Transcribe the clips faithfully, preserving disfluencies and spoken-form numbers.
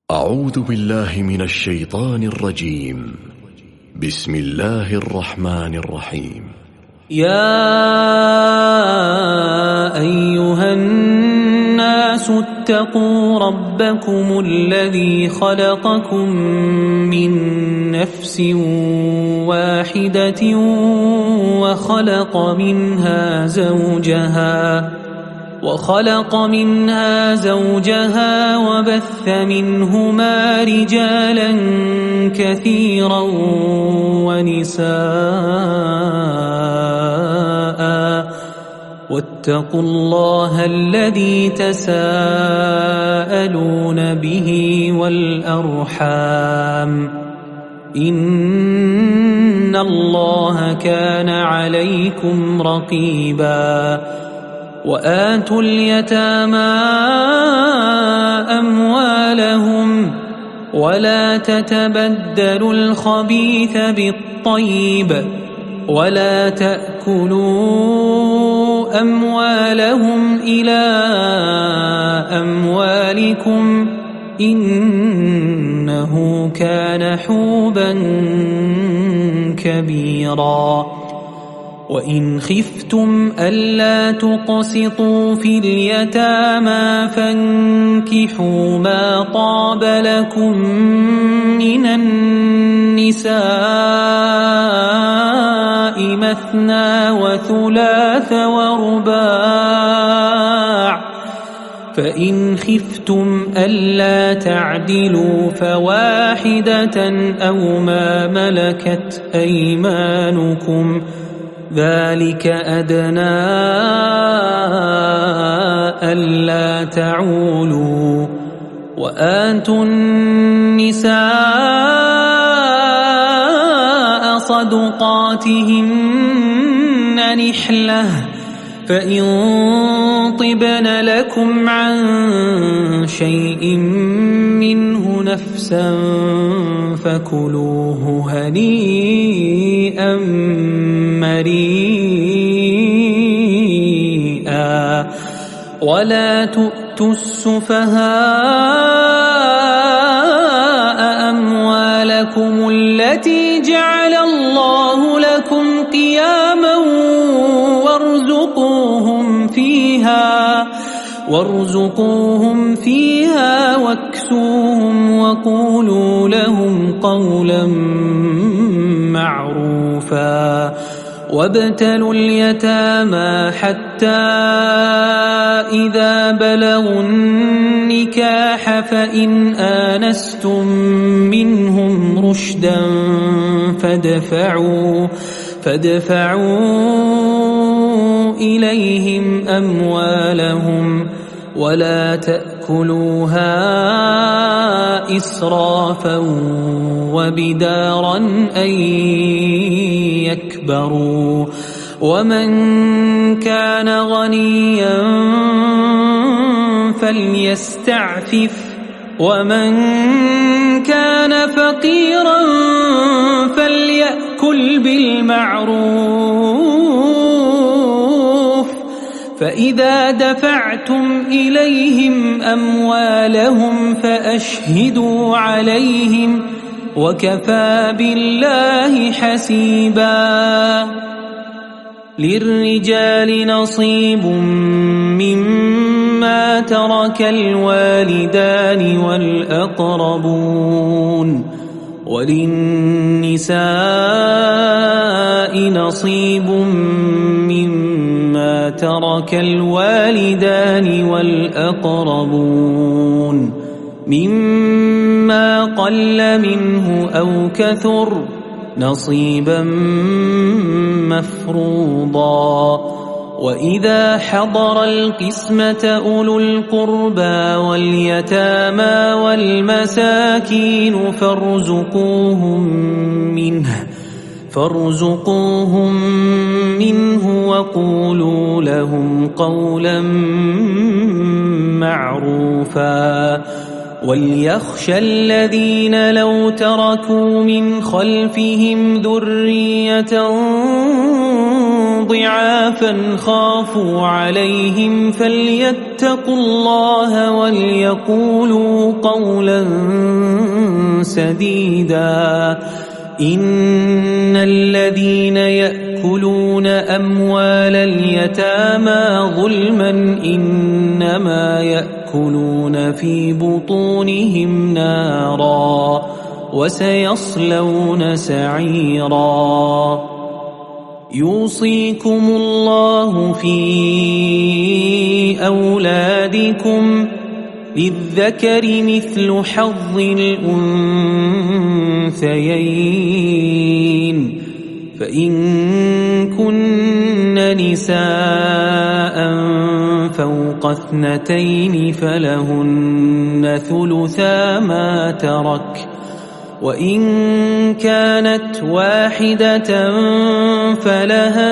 أعوذ بالله من الشيطان الرجيم. بسم الله الرحمن الرحيم. يا أيها الناس اتقوا ربكم الذي خلقكم من نفس واحدة وخلق منها زوجها وخلق منها زوجها وبث منهما رجالا كثيرا ونساء واتقوا الله الذي تساءلون به والأرحام إن الله كان عليكم رقيبا. وآتوا اليتامى أموالهم ولا تتبدلوا الخبيث بالطيب ولا تأكلوا أموالهم إلى أموالكم إنه كان حوبا كبيرا. وإن خفتم ألا تقسطوا في اليتامى فانكحوا ما طاب لكم من النساء مثنى وثلاث ورباع، فإن خفتم ألا تعدلوا فواحدة أو ما ملكت أيمانكم ذلك أدنى ألا تعولوا. وآتوا النساء صدقاتهن نحلة فإن طبن لكم عن شيء منه نفسا فكلوه هنيئا مريئا. ولا تؤتوا السفهاء أموالكم التي جعل الله لكم قياما وارزقوهم فيها وارزقوهم فيها واكسوهم وقولوا لهم قولا معروفا. وابتلوا اليتامى حتى إذا بلغوا النكاح فإن آنستم منهم رشدا فادفعوا فادفعوا إليهم أموالهم ولا تأكلوها إسرافا وبدارا أن يكبروا. ومن كان غنيا فليستعفف ومن كان فقيرا فليأكل بالمعروف. فإذا دفعتم إليهم أموالهم فأشهدوا عليهم وكفى بالله حسيبا. للرجال نصيب مما ترك الوالدان والأقربون وللنساء نصيب مما ترك الوالدان والأقربون مما قل منه أو كثر نصيبا مفروضا. وإذا حضر القسمة أولو القربى واليتامى والمساكين فارزقوهم منه فارزقوهم منه وقولوا لهم قولا معروفا. وليخشى الذين لو تركوا من خلفهم ذرية ضعافا خافوا عليهم فليتقوا الله وليقولوا قولا سديدا إن الذين يأكلون أموال اليتامى ظلما إنما يأكلون في بطونهم نارا وسيصلون سعيرا يوصيكم الله في أولادكم للذكر مثل حظ الأنثيين فإن كن نساء فوق اثنتين فلهن ثلثا ما ترك وإن كانت واحدة فلها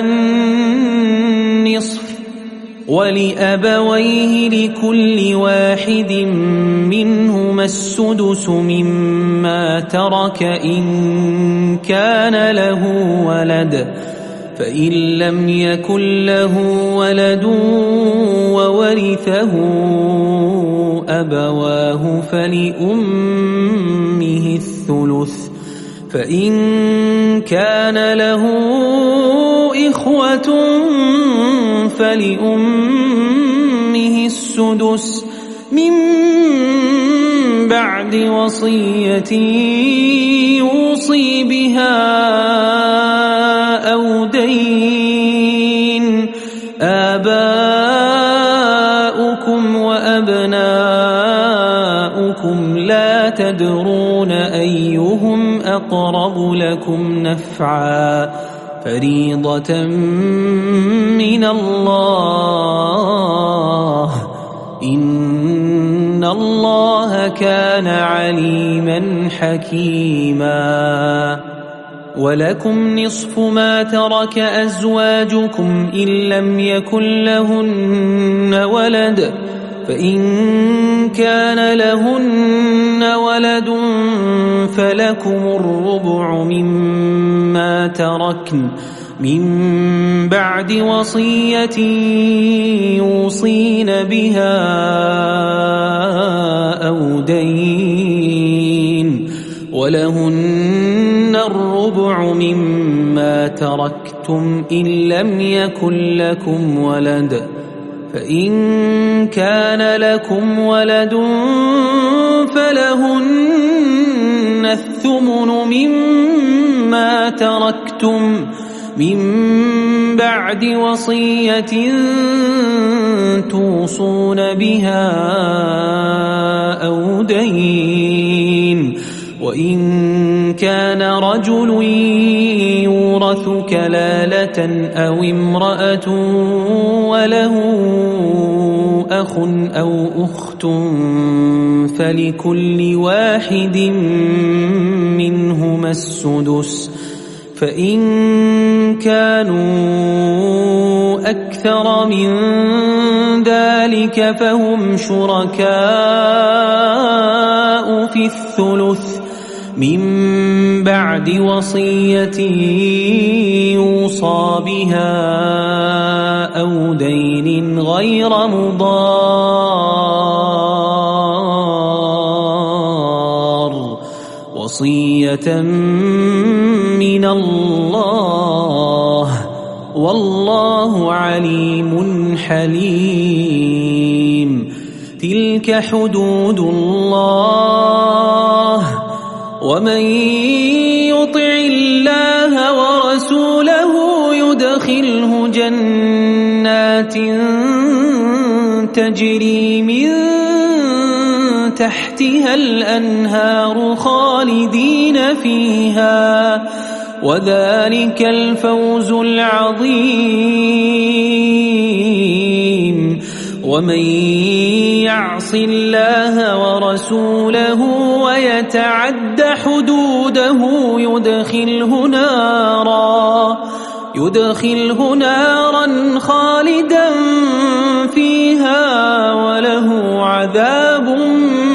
النصف ولأبويه لكل واحد منهما السدس مما ترك إن كان له ولد فإن لم يكن له ولد وورثه أبواه فلأمه الثلث فإن كان له إخوة فلأمه السدس من بعد وصية يوصي بها أو دين آباؤكم وأبناؤكم لا تدرون أيهم أقرب لكم نفعا فريضة من الله إن الله كان عليما حكيما ولكم نصف ما ترك أزواجكم إن لم يكن لهن ولد فإن كان لهن ولد فلكم الربع مما تركن من بعد وصية يوصين بها أو دين ولهن الربع مما تركتم إن لم يكن لكم ولد فإن كان لكم ولد فلهن الثمن مما تركتم من بعد وصية توصون بها أو دين وإن كان رجل يورث كلالة أو امرأة وله أخ أو أخت فلكل واحد منهما السدس فإن كانوا أكثر من ذلك فهم شركاء في الثلث من بعد وصية يوصى بها أو دين غير مضار وصية من الله والله عليم حليم تلك حدود الله ومن يطع الله ورسوله يدخله جنات تجري من تحتها الأنهار خالدين فيها وذلك الفوز العظيم ومن يعص الله ورسوله ويتعد حدوده يدخله نارا يدخله نارا خالدا فيها وله عذاب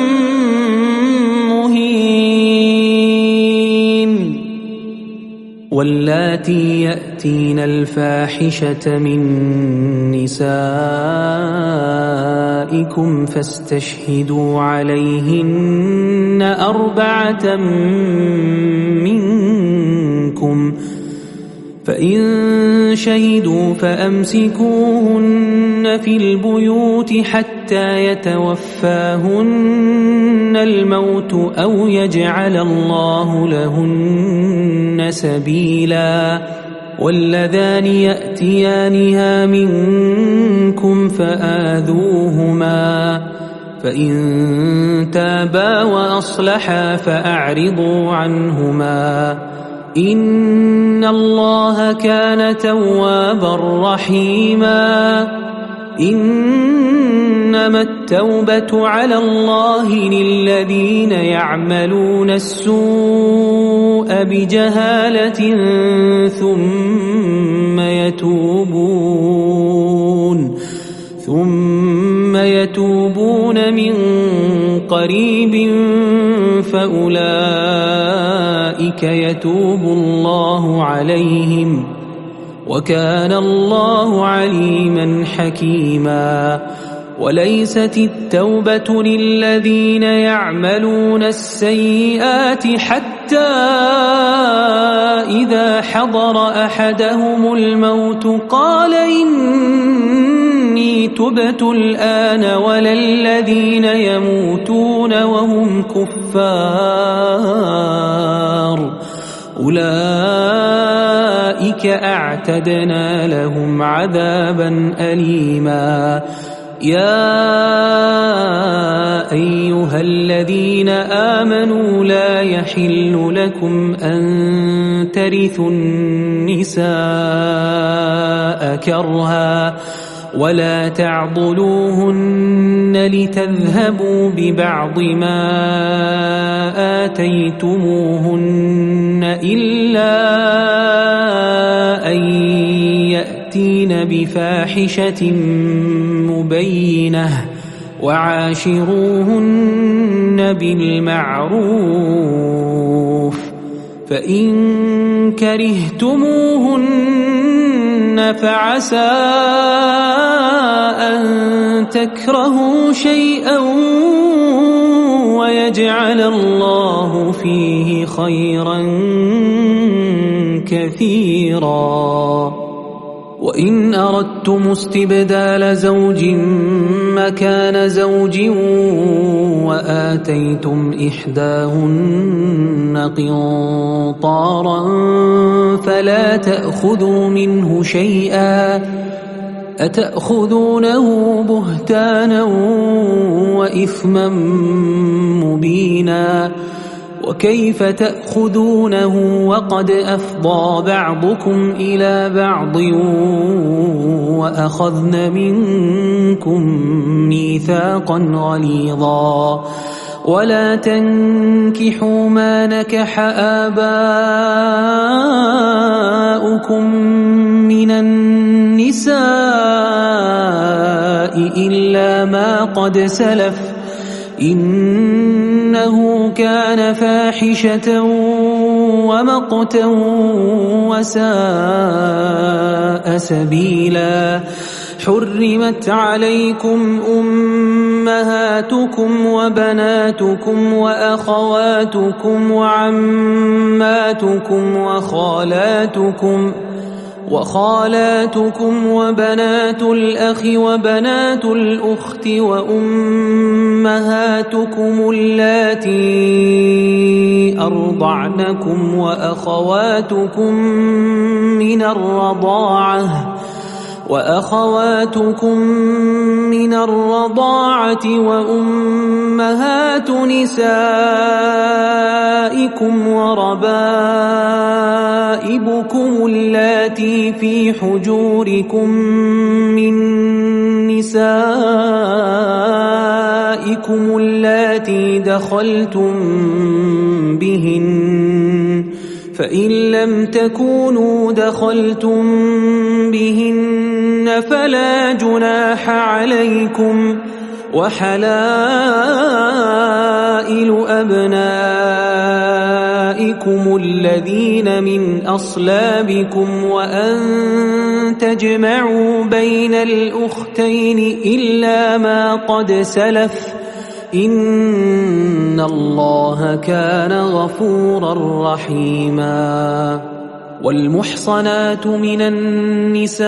مهين واللاتي يأتين الفاحشة من نسائكم فاستشهدوا عليهن أربعة منكم فإن شهدوا فأمسكوهن في البيوت حتى يتوفاهن الموت أو يجعل الله لهن سبيلا واللذان يأتيانها منكم فآذوهما فإن تابا وأصلحا فأعرضوا عنهما إن الله كان توابا رحيما إنما التوبة على الله للذين يعملون السوء بجهالة ثم يتوبون ثم يتوبون من قريب فأولئك يتوب الله عليهم وكان الله عليما حكيما وليست التوبة للذين يعملون السيئات حتى إذا حضر أحدهم الموت قال إني تبت الآن ولا الذين يموتون وهم كفار أولئك أعتدنا لهم عذابا أليما يا أيها الذين آمنوا لا يحل لكم أن ترثوا النساء كرها ولا تعضلوهن لتذهبوا ببعض ما آتيتموهن إلا أن يأتين بفاحشة مبينة وعاشروهن بالمعروف فإن كرهتموهن فعسى أن تكرهوا شيئا ويجعل الله فيه خيرا كثيرا وإن أردتم استبدال زوج مكان زوج وآتيتم إحداهن قنطارا فلا تأخذوا منه شيئا أتأخذونه بهتانا وإثما مبينا وكيف تأخذونه وقد أفضى بعضكم إلى بعض وأخذن منكم ميثاقا غليظا ولا تنكحوا ما نكح آباؤكم من النساء إلا ما قد سلف إنه كان فاحشة ومقتا وساء سبيلا حرمت عليكم أمهاتكم وبناتكم وأخواتكم وعماتكم وخالاتكم وخالاتكم وبنات الأخ وبنات الأخت وأمهاتكم اللاتي أرضعنكم وأخواتكم من الرضاعة وأخواتكم من الرضاعة وأمهات نسائكم وربائبكم اللاتي في حجوركم من نسائكم اللاتي دخلتم بهن فإن لم تكونوا دخلتم بهن فلا جناح عليكم وحلائل أبنائكم أزواجكم الذين من أصلابكم وأن تجمعوا بين الأختين إلا ما قد سلف إن الله كان غفورا رحيما. والمحصنات من النساء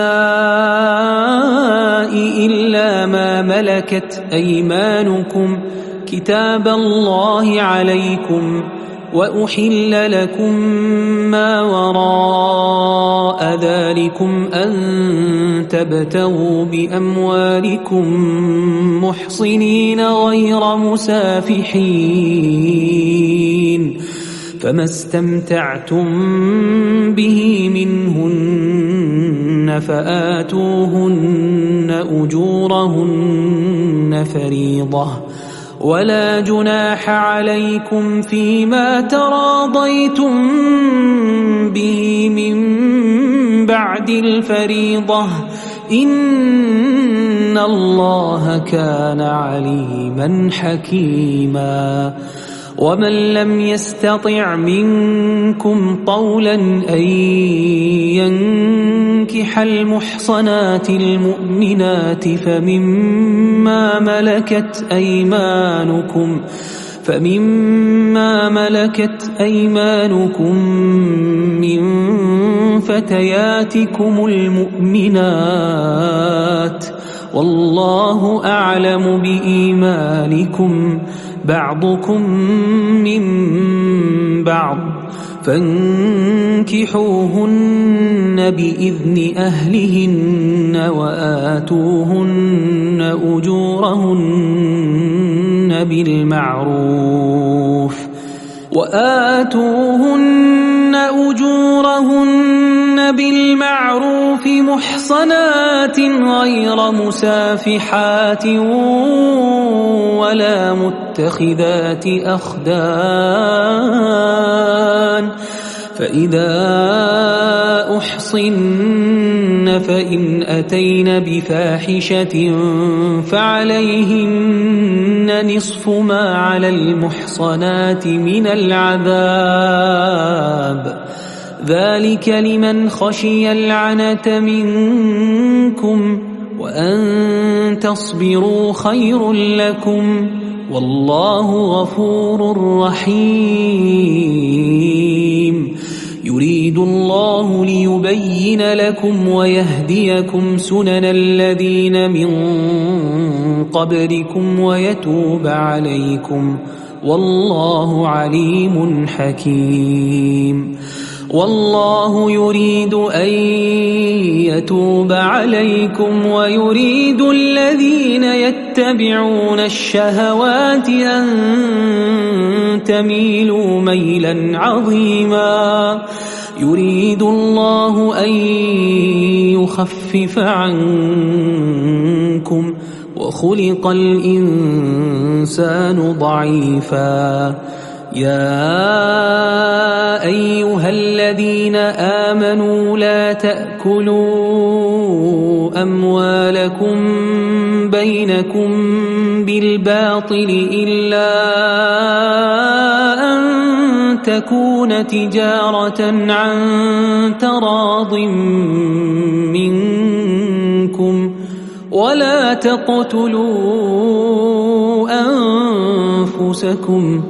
إلا ما ملكت أيمانكم كتاب الله عليكم وأحل لكم ما وراء ذلكم أن تبتغوا بأموالكم محصنين غير مسافحين فما استمتعتم به منهن فآتوهن أجورهن فريضة ولا جناح عليكم فيما تراضيتم به من بعد الفريضة إن الله كان عليما حكيما. ومن لم يستطع منكم طولا أن ينكح المحصنات المؤمنات فمما ملكت أيمانكم فمما ملكت أيمانكم من فتياتكم المؤمنات والله أعلم بإيمانكم بعضكم من بعض فانكحوهن بإذن أهلهن وآتوهن أجورهن بالمعروف وآتوهن أجورهن بالمعروف محصنات غير مسافحات ولا متخذات أخدان فإذا أحصن فإن أتين بفاحشة فعليهن نصف ما على المحصنات من العذاب ذلك لمن خشي العنة منكم وأن تصبروا خير لكم والله غفور رحيم. يريد الله ليبين لكم ويهديكم سنن الذين من قبلكم ويتوب عليكم والله عليم حكيم. والله يريد أن يتوب عليكم ويريد الذين يتبعون الشهوات أن تميلوا ميلا عظيما. يريد الله أن يخفف عنكم وخلق الإنسان ضعيفا. يا أيها الذين آمنوا لا تأكلوا أموالكم بينكم بالباطل إلا أن تكون تجارة عن تراض منكم ولا تقتلوا أنفسكم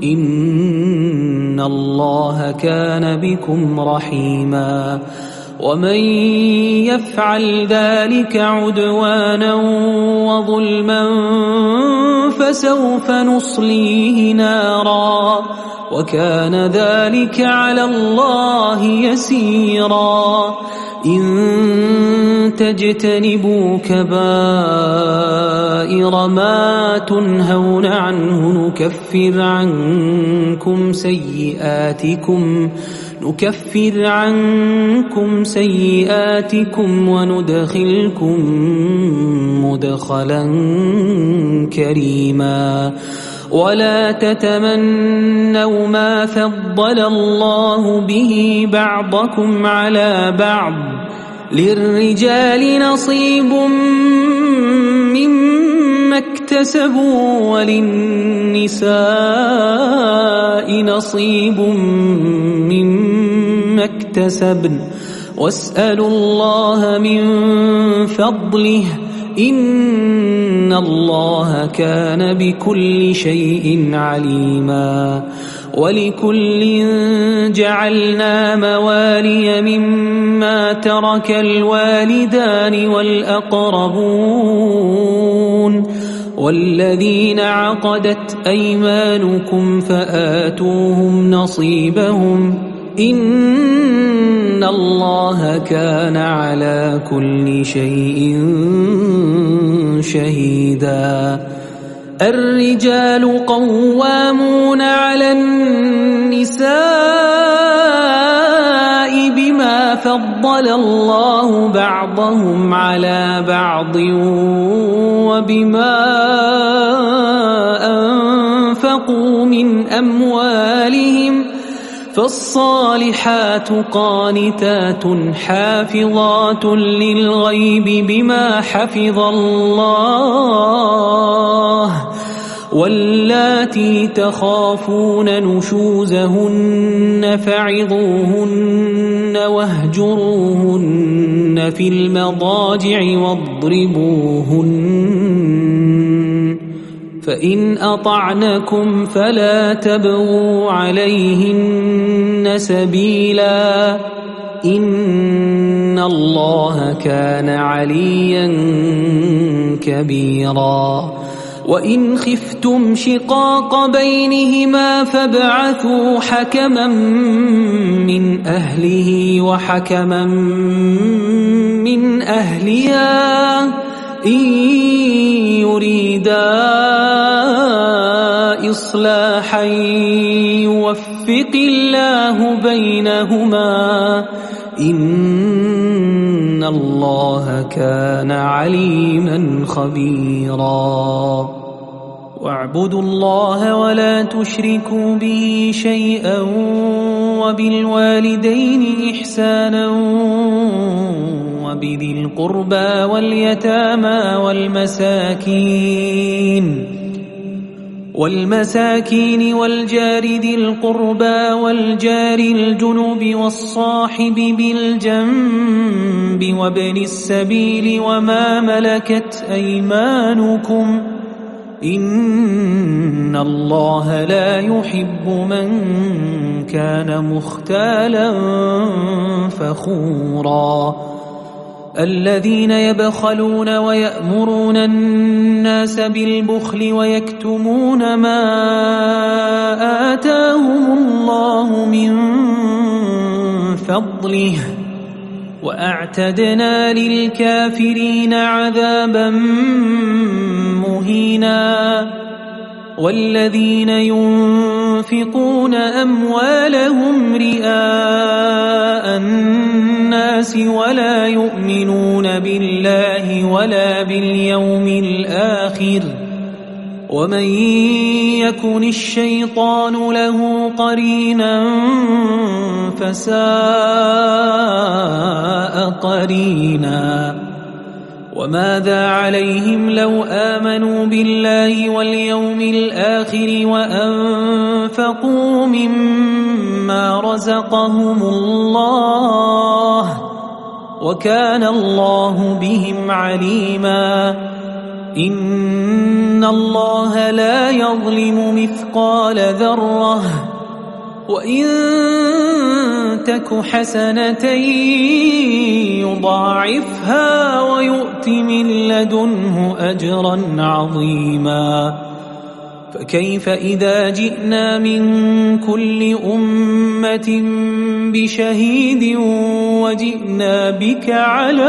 إن الله كان بكم رحيما. ومن يفعل ذلك عدوانا وظلما فسوف نصليه نارا وكان ذلك على الله يسيرا. إن تجتنبوا كبائر ما تنهون عنه نكفر عنكم سيئاتكم نكفر عنكم سيئاتكم وندخلكم مدخلا كريما. ولا تتمنوا ما فضل الله به بعضكم على بعض للرجال نصيب مما اكتسبوا وللنساء نصيب مما اكتسبن واسألوا الله من فضله إن الله كان بكل شيء عليما ولكل جعلنا موالي مما ترك الوالدان والأقربون والذين عقدت أيمانكم فآتوهم نصيبهم إن الله كان على كل شيء شهيدا الرجال قوامون على النساء بما فضل الله بعضهم على بعض وبما أنفقوا من أموالهم فالصالحات قانتات حافظات للغيب بما حفظ الله واللاتي تخافون نشوزهن فعظوهن واهجروهن في المضاجع واضربوهن فإن أطعنكم فلا تبغوا عليهن سبيلا إن الله كان عليا كبيرا وإن خفتم شقاق بينهما فابعثوا حكما من أهله وحكما من أهلها إن يريدا إصلاحا يوفق الله بينهما إن الله كان عليما خبيرا واعبدوا الله ولا تشركوا به شيئا وبالوالدين إحسانا وبذي القربى واليتامى والمساكين والمساكين والجار ذي القربى والجار الجنب والصاحب بالجنب وابن السبيل وما ملكت أيمانكم إن الله لا يحب من كان مختالا فخورا الذين يبخلون ويأمرون الناس بالبخل ويكتمون ما آتاهم الله من فضله وأعتدنا للكافرين عذابا مهينا والذين ينفقون أموالهم رئاء الناس ولا يؤمنون بالله ولا باليوم الآخر ومن يكن الشيطان له قرينا فساء قرينا وماذا عليهم لو آمنوا بالله واليوم الآخر وأنفقوا مما رزقهم الله وكان الله بهم عليما إن الله لا يظلم مثقال ذرة وإن تك حسنة يضاعفها ويؤت من لدنه أجرا عظيما فكيف إذا جئنا من كل أمة بشهيد وجئنا بك على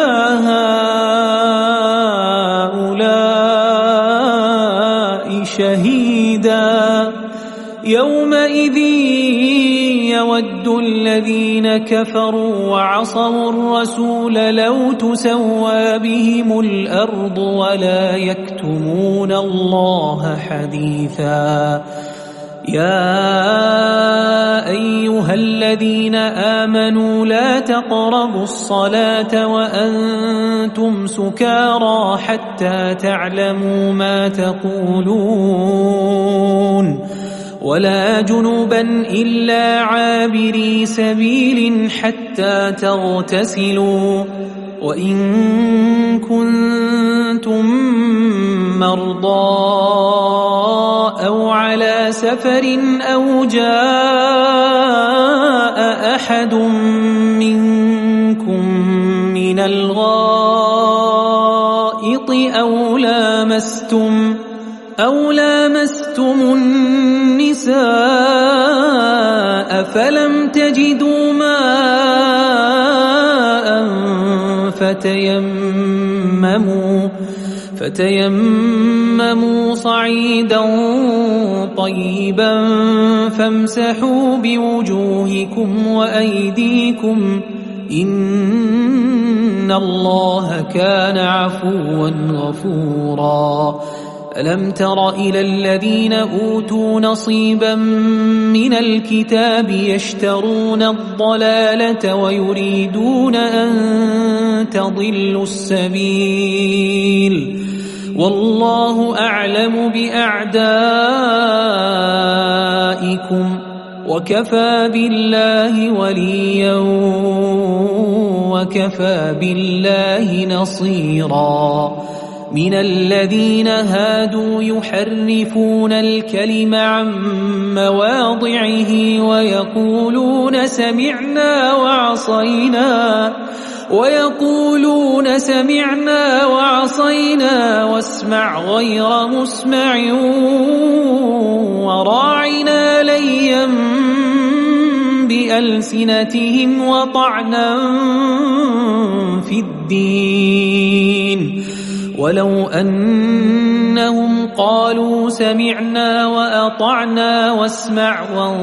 هؤلاء شهيدا يومئذ يود الذين كفروا وعصوا الرسول لو تسوى بهم الأرض ولا يكتمون الله حديثا يا أيها الذين آمنوا لا تقربوا الصلاة وأنتم سكارى حتى تعلموا ما تقولون ولا جنبا إلا عابري سبيل حتى تغتسلوا وإن كنتم مرضى أو على سفر أو جاء أحد منكم من الغائط أو لامستم أو لامستم النساء فلم تجدوا ماء فتيمموا فتيمموا صعيدا طيبا فامسحوا بوجوهكم وأيديكم إن الله كان عفوا غفورا ألم تر إلى الذين أوتوا نصيبا من الكتاب يشترون الضلالة ويريدون أن تضلوا السبيل والله أعلم بأعدائكم وكفى بالله وليا وكفى بالله نصيرا من الذين هادوا يحرفون الكلم عن مواضعه ويقولون سمعنا وعصينا ويقولون سمعنا وعصينا واسمع غير مسمع وراعنا ليا بألسنتهم وطعنا في الدين ولو أنهم قالوا سمعنا وأطعنا واسمع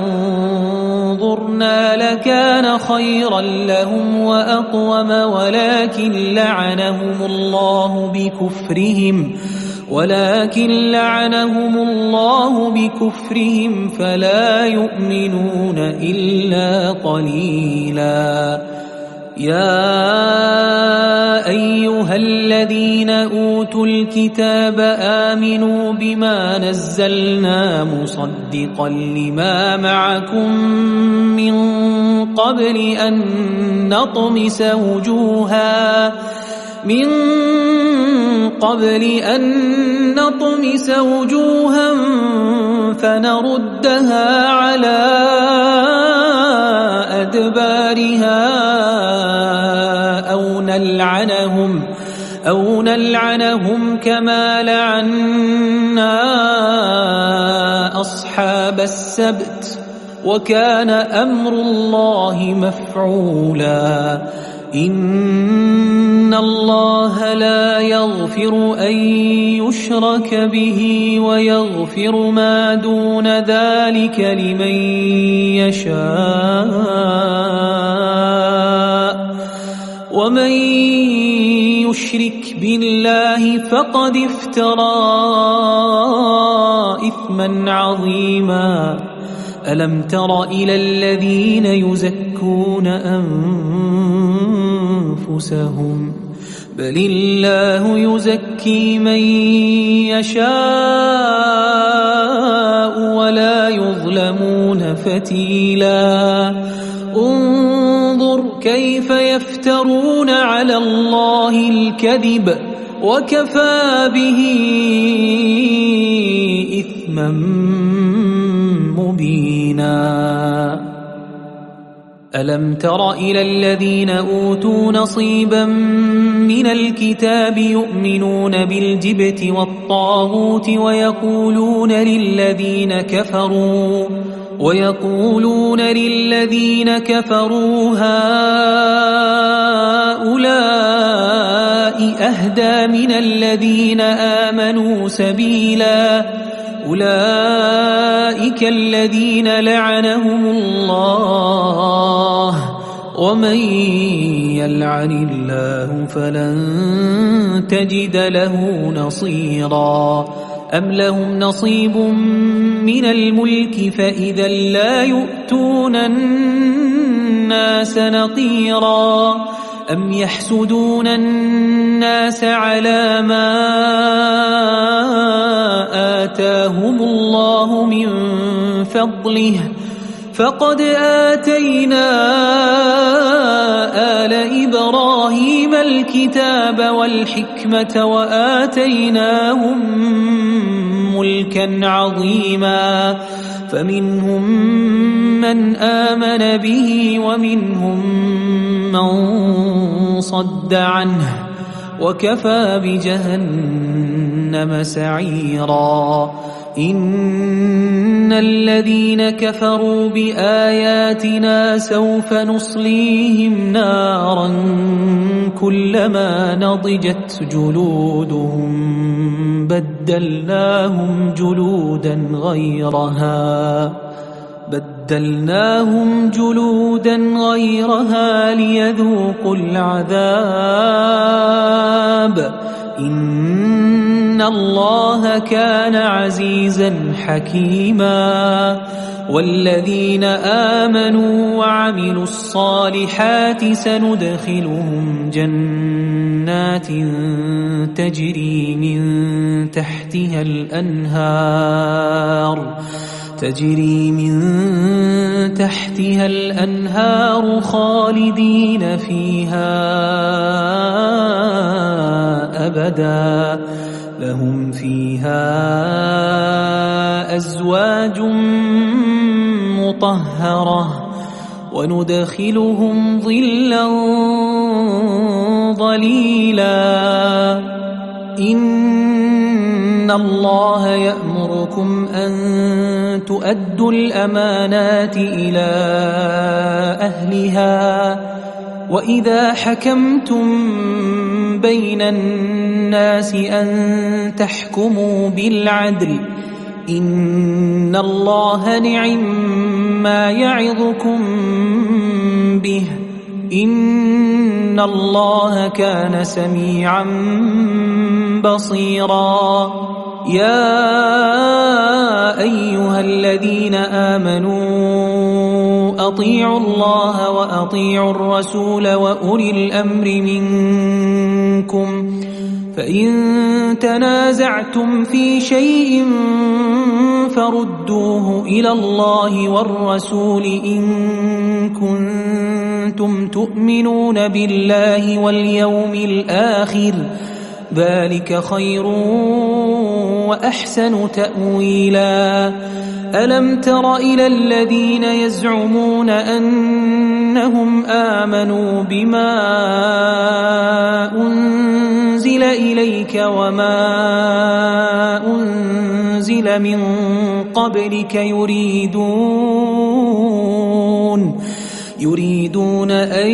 وانظرنا لكان خيرا لهم وأقوم ولكن لعنهم الله بكفرهم ولكن لعنهم الله بكفرهم فلا يؤمنون إلا قليلا يا أيها الذين أوتوا الكتاب آمنوا بما نزلنا مصدقا لما معكم من قبل أن نطمس وجوها من قبل أن نطمس وجوها فنردها على أدبارها أو نلعنهم أو نلعنهم كما لعنا أصحاب السبت وكان أمر الله مفعولا إن الله لا يغفر أن يشرك به ويغفر ما دون ذلك لمن يشاء ومن يشرك بالله فقد افترى إثما عظيما ألم تر إلى الذين يزكون أنفسهم بل الله يزكي من يشاء ولا يظلمون فتيلا انظر كيف يفترون على الله الكذب وكفى به إثما مبينا ألم تر إلى الذين أوتوا نصيبا من الكتاب يؤمنون بالجبت والطاغوت ويقولون للذين كفروا ويقولون للذين كفروا هؤلاء أهدى من الذين آمنوا سبيلا أولئك الذين لعنهم الله ومن يلعن الله فلن تجد له نصيرا أم لهم نصيب من الملك فإذا لا يؤتون الناس نقيرا أم يحسدون الناس على ما آتاهم الله من فضله فقد آتينا آل إبراهيم الكتاب والحكمة وآتيناهم ملكا عظيما فمنهم من آمن به ومنهم من صد عنه وكفى بجهنم سعيرا إن الذين كفروا بآياتنا سوف نصليهم نارا كلما نضجت جلودهم بدلناهم جلودا غيرها بدلناهم جلودا غيرها ليذوقوا العذاب إن الله كان عزيزا حكيما والذين آمنوا وعملوا الصالحات سندخلهم جنات تجري من تحتها الأنهار تجري من تحتها الأنهار خالدين فيها أبدا لهم فيها أزواج مطهرة وندخلهم ظلا ظليلا إن الله يأمركم أن تؤدوا الأمانات إلى أهلها وإذا حكمتم بين الناس أن تحكموا بالعدل إن الله نعم ما يعظكم به إن الله كان سميعا بصيرا يا أيها الذين آمنوا أطيعوا الله وأطيعوا الرسول وأولي الأمر منكم فإن تنازعتم في شيء فردوه إلى الله والرسول إن كنتم تؤمنون بالله واليوم الآخر ذلك خير وأحسن تأويلا ألم تر إلى الذين يزعمون أنهم آمنوا بما أنزل إليك وما أنزل من قبلك يريدون يريدون أن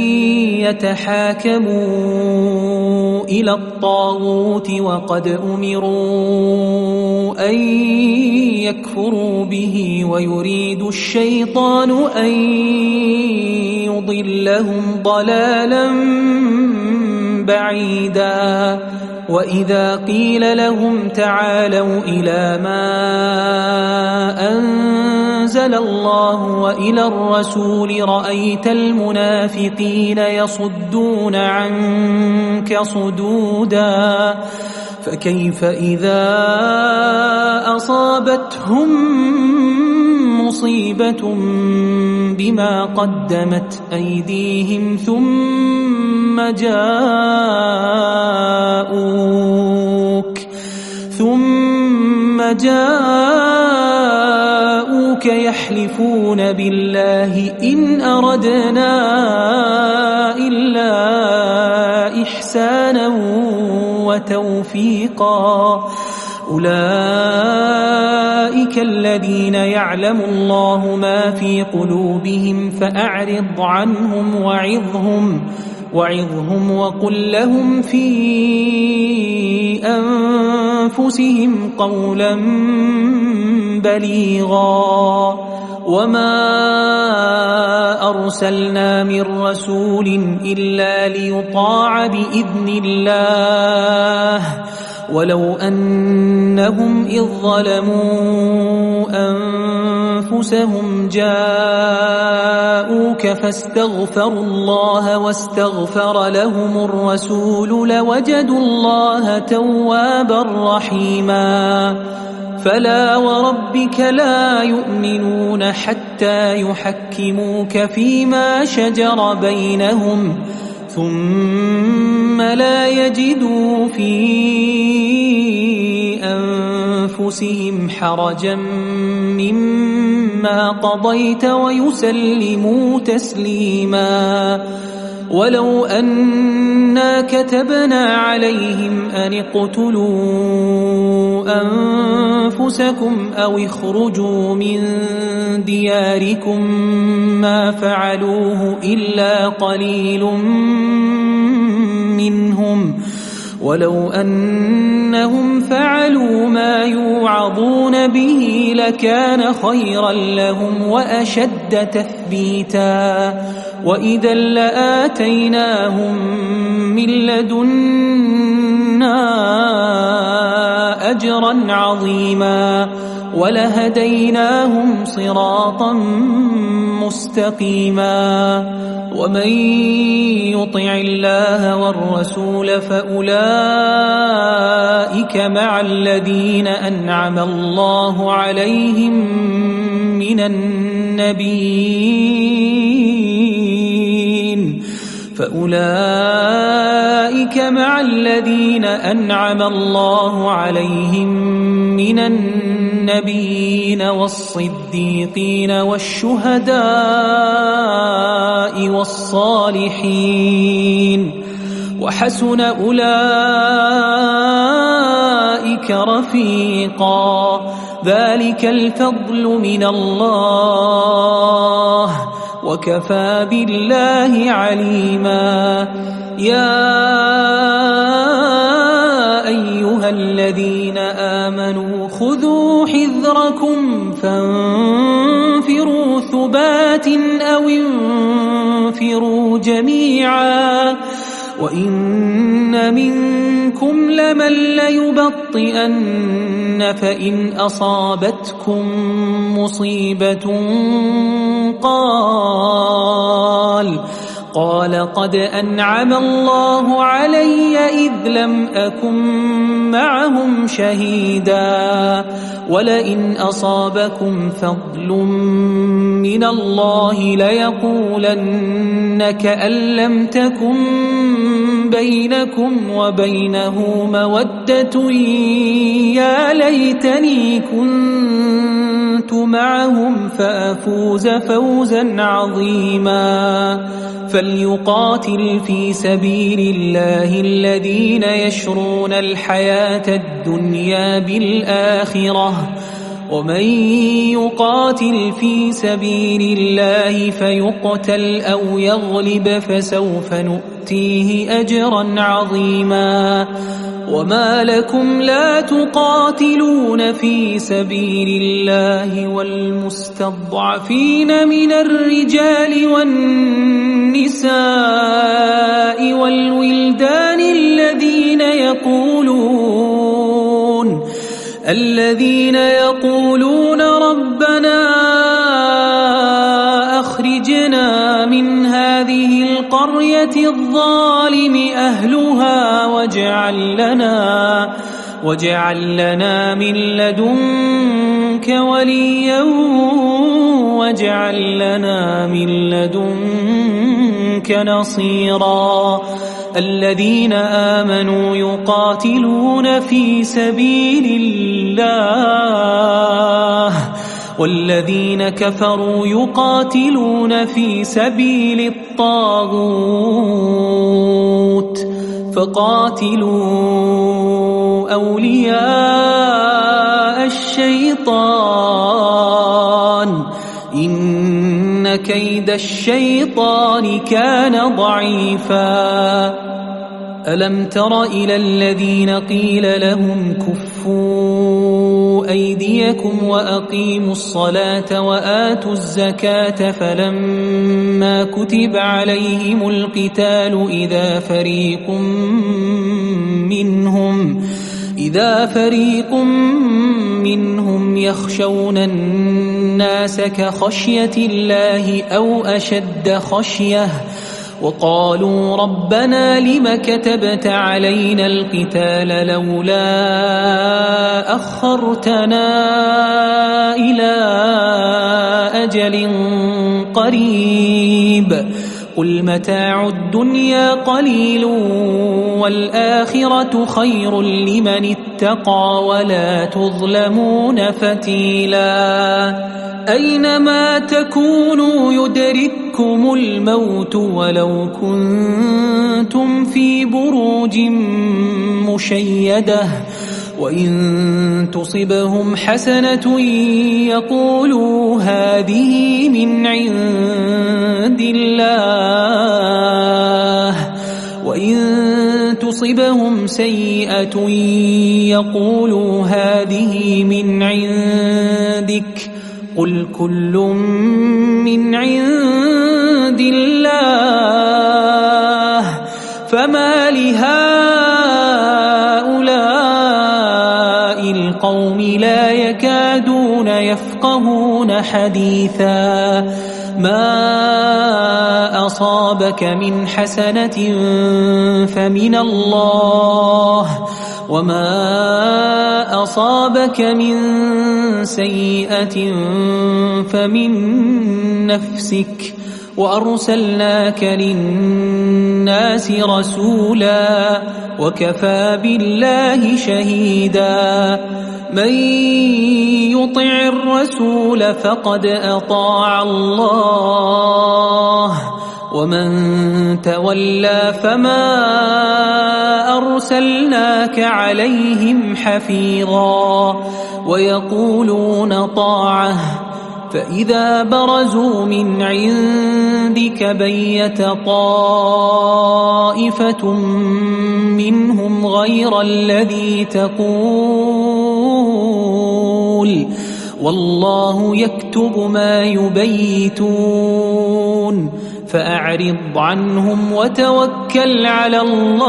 يتحاكموا إلى الطاغوت وقد أمروا أن يكفروا به ويريد الشيطان أن يضلهم ضلالا بعيدا وإذا قيل لهم تعالوا إلى ما أنزل الله وإلى الرسول رأيت المنافقين يصدون عنك صدودا فكيف إذا أصابتهم مصيبة بما قدمت أيديهم ثم جاءوك ثم جاءوك يحلفون بالله إن أردنا إلا إحسانا وتوفيقا أولئك الذين يعلم الله ما في قلوبهم فأعرض عنهم وعظهم وعظهم وقل لهم في أنفسهم قولا بليغا وما أرسلنا من رسول إلا ليطاع بإذن الله ولو أنهم إذ ظلموا أنفسهم جاءوك فاستغفروا الله واستغفر لهم الرسول لوجدوا الله توابا رحيما فلا وربك لا يؤمنون حتى يحكموك فيما شجر بينهم ثم لا يجدوا في أنفسهم حرجا مما قضيت ويسلموا تسليما ولو أنا كتبنا عليهم أن اقتلوا أنفسكم أو اخرجوا من دياركم ما فعلوه إلا قليل منهم ولو أنهم فعلوا ما يوعظون به لكان خيرا لهم وأشد تثبيتا وإذا لآتيناهم من لدنا أجرا عظيما ولهديناهم صراطا مستقيما ومن يطع الله والرسول فأولئك مع الذين أنعم الله عليهم من النبيين فأولئك مع الذين أنعم الله عليهم من النبيين والصديقين والشهداء والصالحين وحسن أولئك رفيقا ذلك الفضل من الله وكفى بالله عليما يا أيها الذين آمنوا خذوا حذركم فانفروا ثبات أو انفروا جميعا وإن منكم لمن ليبطئن فإن أصابتكم مصيبة قال قال قد أنعم الله علي إذ لم أكن معهم شهيدا ولئن أصابكم فضل من الله ليقولن كأن لم تكن بينكم وبينه مودة يا ليتني كنت معهم فأفوز فوزا عظيما فليقاتل في سبيل الله الذين يشرون الحياة الدنيا بالآخرة ومن يقاتل في سبيل الله فيقتل أو يغلب فسوف نؤتيه أجرا عظيما وما لكم لا تقاتلون في سبيل الله والمستضعفين من الرجال والنساء والولدان الذين يقولون الذين يقولون ربنا أخرجنا من هذه القرية الظالم أهلها واجعل لنا واجعل لنا من لدنك وليا واجعل لنا من لدنك نصيرا الذين آمنوا يقاتلون في سبيل الله والذين كفروا يقاتلون في سبيل الطاغوت فقاتلوا أولياء الشيطان إن كيد الشيطان كان ضعيفا ألم تر إلى الذين قيل لهم كفوا أيديكم وأقيموا الصلاة وآتوا الزكاة فلما كتب عليهم القتال إذا فريق منهم إذا فريق منهم يخشون الناس كخشية الله أو أشد خشية وقالوا ربنا لم كتبت علينا القتال لولا أخرتنا إلى أجل قريب قل متاع الدنيا قليل والآخرة خير لمن اتقى ولا تظلمون فتيلا أينما تكونوا يدرككم الموت ولو كنتم في بروج مشيدة وإن تصبهم حسنة يقولوا هذه من عند الله وإن تصبهم سيئة يقولوا هذه من عندك قل كل من عند الله فما لهؤلاء القوم لا يكادون يفقهون حديثا ما أصابك من حسنة فمن الله وما أصابك من سيئة فمن نفسك وأرسلناك للناس رسولا وكفى بالله شهيدا من يطع الرسول فقد أطاع الله ومن تولى فما أرسلناك عليهم حفيظا ويقولون طاعة فإذا برزوا من عندك بيت طائفة منهم غير الذي تقول والله يكتب ما يبيتون فأعرض عنهم وتوكل على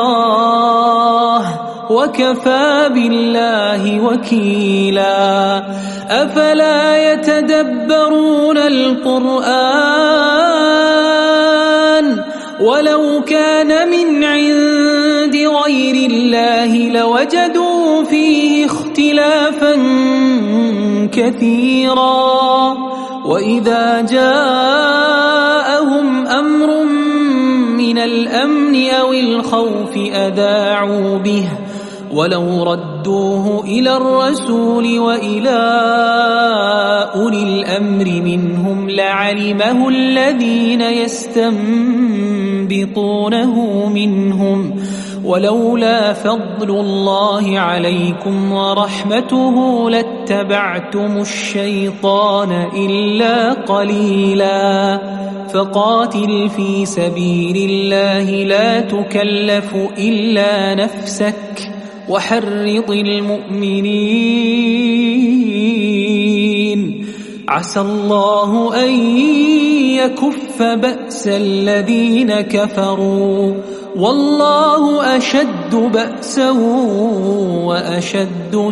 الله وكفى بالله وكيلا أفلا يتدبرون القرآن ولو كان من عند غير الله لوجدوا فيه اختلافا كثيرا وإذا جاءهم أمر من الأمن أو الخوف أذاعوا به ولو ردوه إلى الرسول وإلى أولي الأمر منهم لعلمه الذين يستنبطونه منهم ولولا فضل الله عليكم ورحمته لاتبعتم الشيطان إلا قليلا فقاتل في سبيل الله لا تكلف إلا نفسك وحرض المؤمنين عسى الله أن يكف بأس الذين كفروا والله أشد بأسا وأشد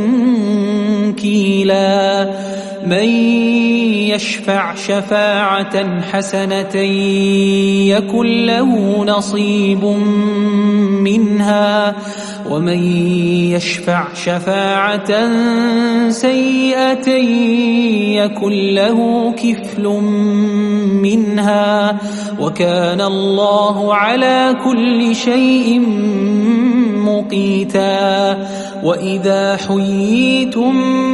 تنكيلا من يشفع شفاعة حسنة يكن له نصيب منها ومن يشفع شفاعة سيئة يكن له كفل منها وكان الله على كل شيء مقيتا وإذا حييتم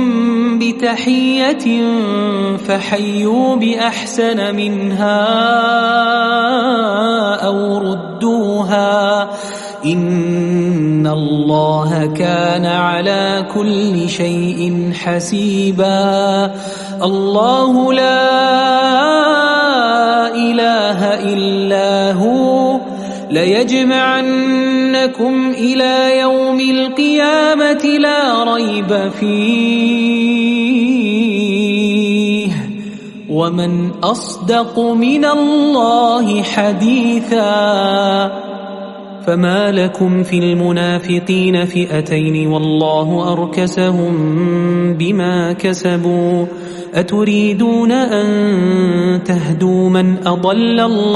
بتحية فحيوا بأحسن منها أو ردوها إن الله كان على كل شيء حسيبا الله لا إله إلا هو ليجمعنكم إلى يوم القيامة لا ريب فيه ومن أصدق من الله حديثا فما لكم في المنافقين فئتين والله أركسهم بما كسبوا أتريدون أن تهدوا من أضل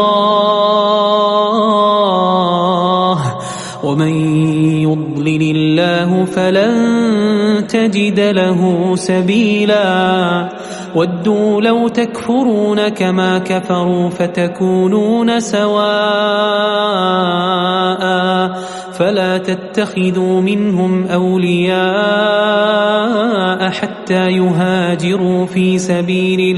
الله ومن يضلل الله فلن تجد له سبيلا ودوا لو تكفرون كما كفروا فتكونون سواء فلا تتخذوا منهم أولياء حتى يهاجروا في سبيل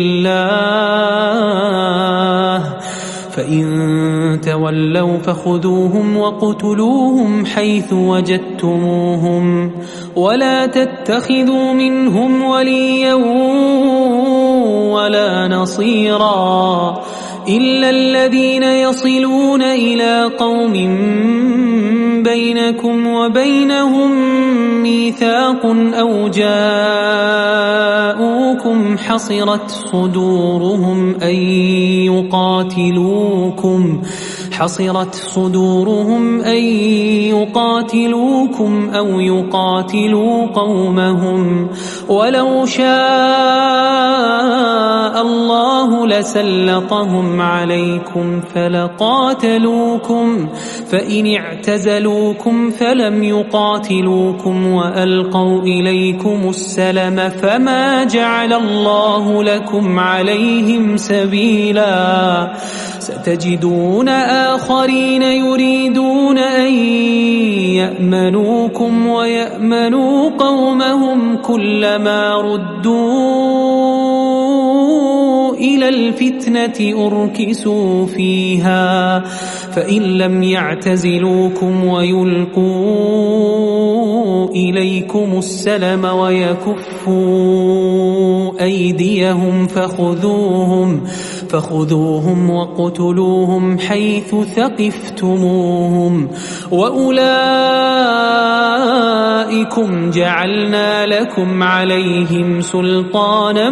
الله فإن تولوا فخذوهم وقتلوهم حيث وجدتموهم ولا تتخذوا منهم وليا ولا نصيرا إلا الذين يصلون إلى قوم بينكم وبينهم ميثاق أو جاءوكم حصرت صدورهم أن يقاتلوكم حصرت صدورهم أن يقاتلوكم أو يقاتلوا قومهم ولو شاء الله لسلطهم عليكم فلقاتلوكم فإن اعتزلوكم فلم يقاتلوكم وألقوا إليكم السلم فما جعل الله لكم عليهم سبيلا ستجدون آخرين يريدون أن يأمنوكم ويأمنوا قومهم كلما ردوا إلى الفتنة أركسوا فيها فإن لم يعتزلوكم ويلقوا إليكم السلم ويكفوا أيديهم فخذوهم فخذوهم وقتلوهم حيث ثقفتموهم وأولئكم جعلنا لكم عليهم سلطانا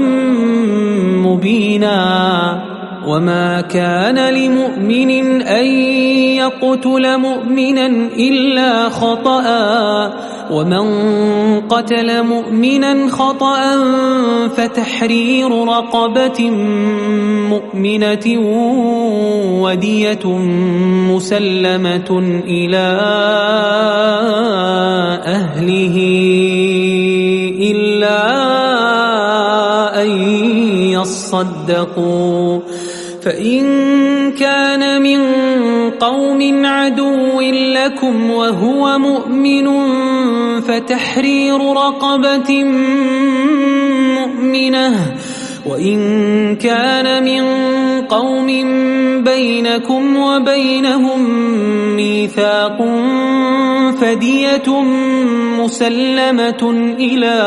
مبينا وما كان لمؤمن أن يقتل مؤمنا إلا خطأ ومن قتل مؤمنا خطأ فتحرير رقبة مؤمنة ودية مسلمة إلى أهله إلا أن يصدقوا فإن كان من قوم عدو لكم وهو مؤمن فتحرير رقبة مؤمنة وإن كان من قوم بينكم وبينهم ميثاق فدية مسلمة إلى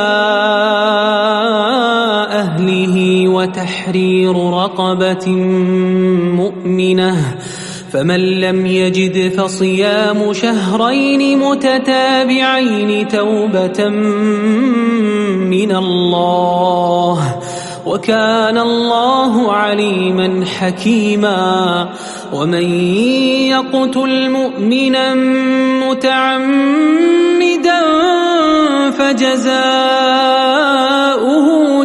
أهله وتحرير رقبة مؤمنة فمن لم يجد فصيام شهرين متتابعين توبة من الله وكان الله عليما حكيما ومن يقتل مؤمنا متعمدا فجزاؤه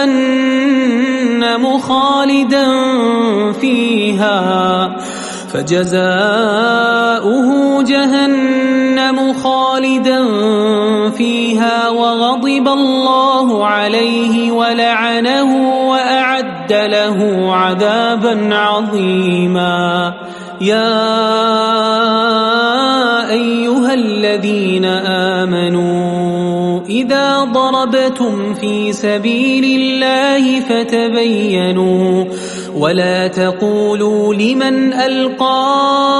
جهنم خالدا فيها فجزاؤه جهنم خالدا فيها وغضب الله عليه ولعنه وأعد له عذابا عظيما يا أيها الذين آمنوا إذا ضربتم في سبيل الله فتبينوا ولا تقولوا لمن ألقى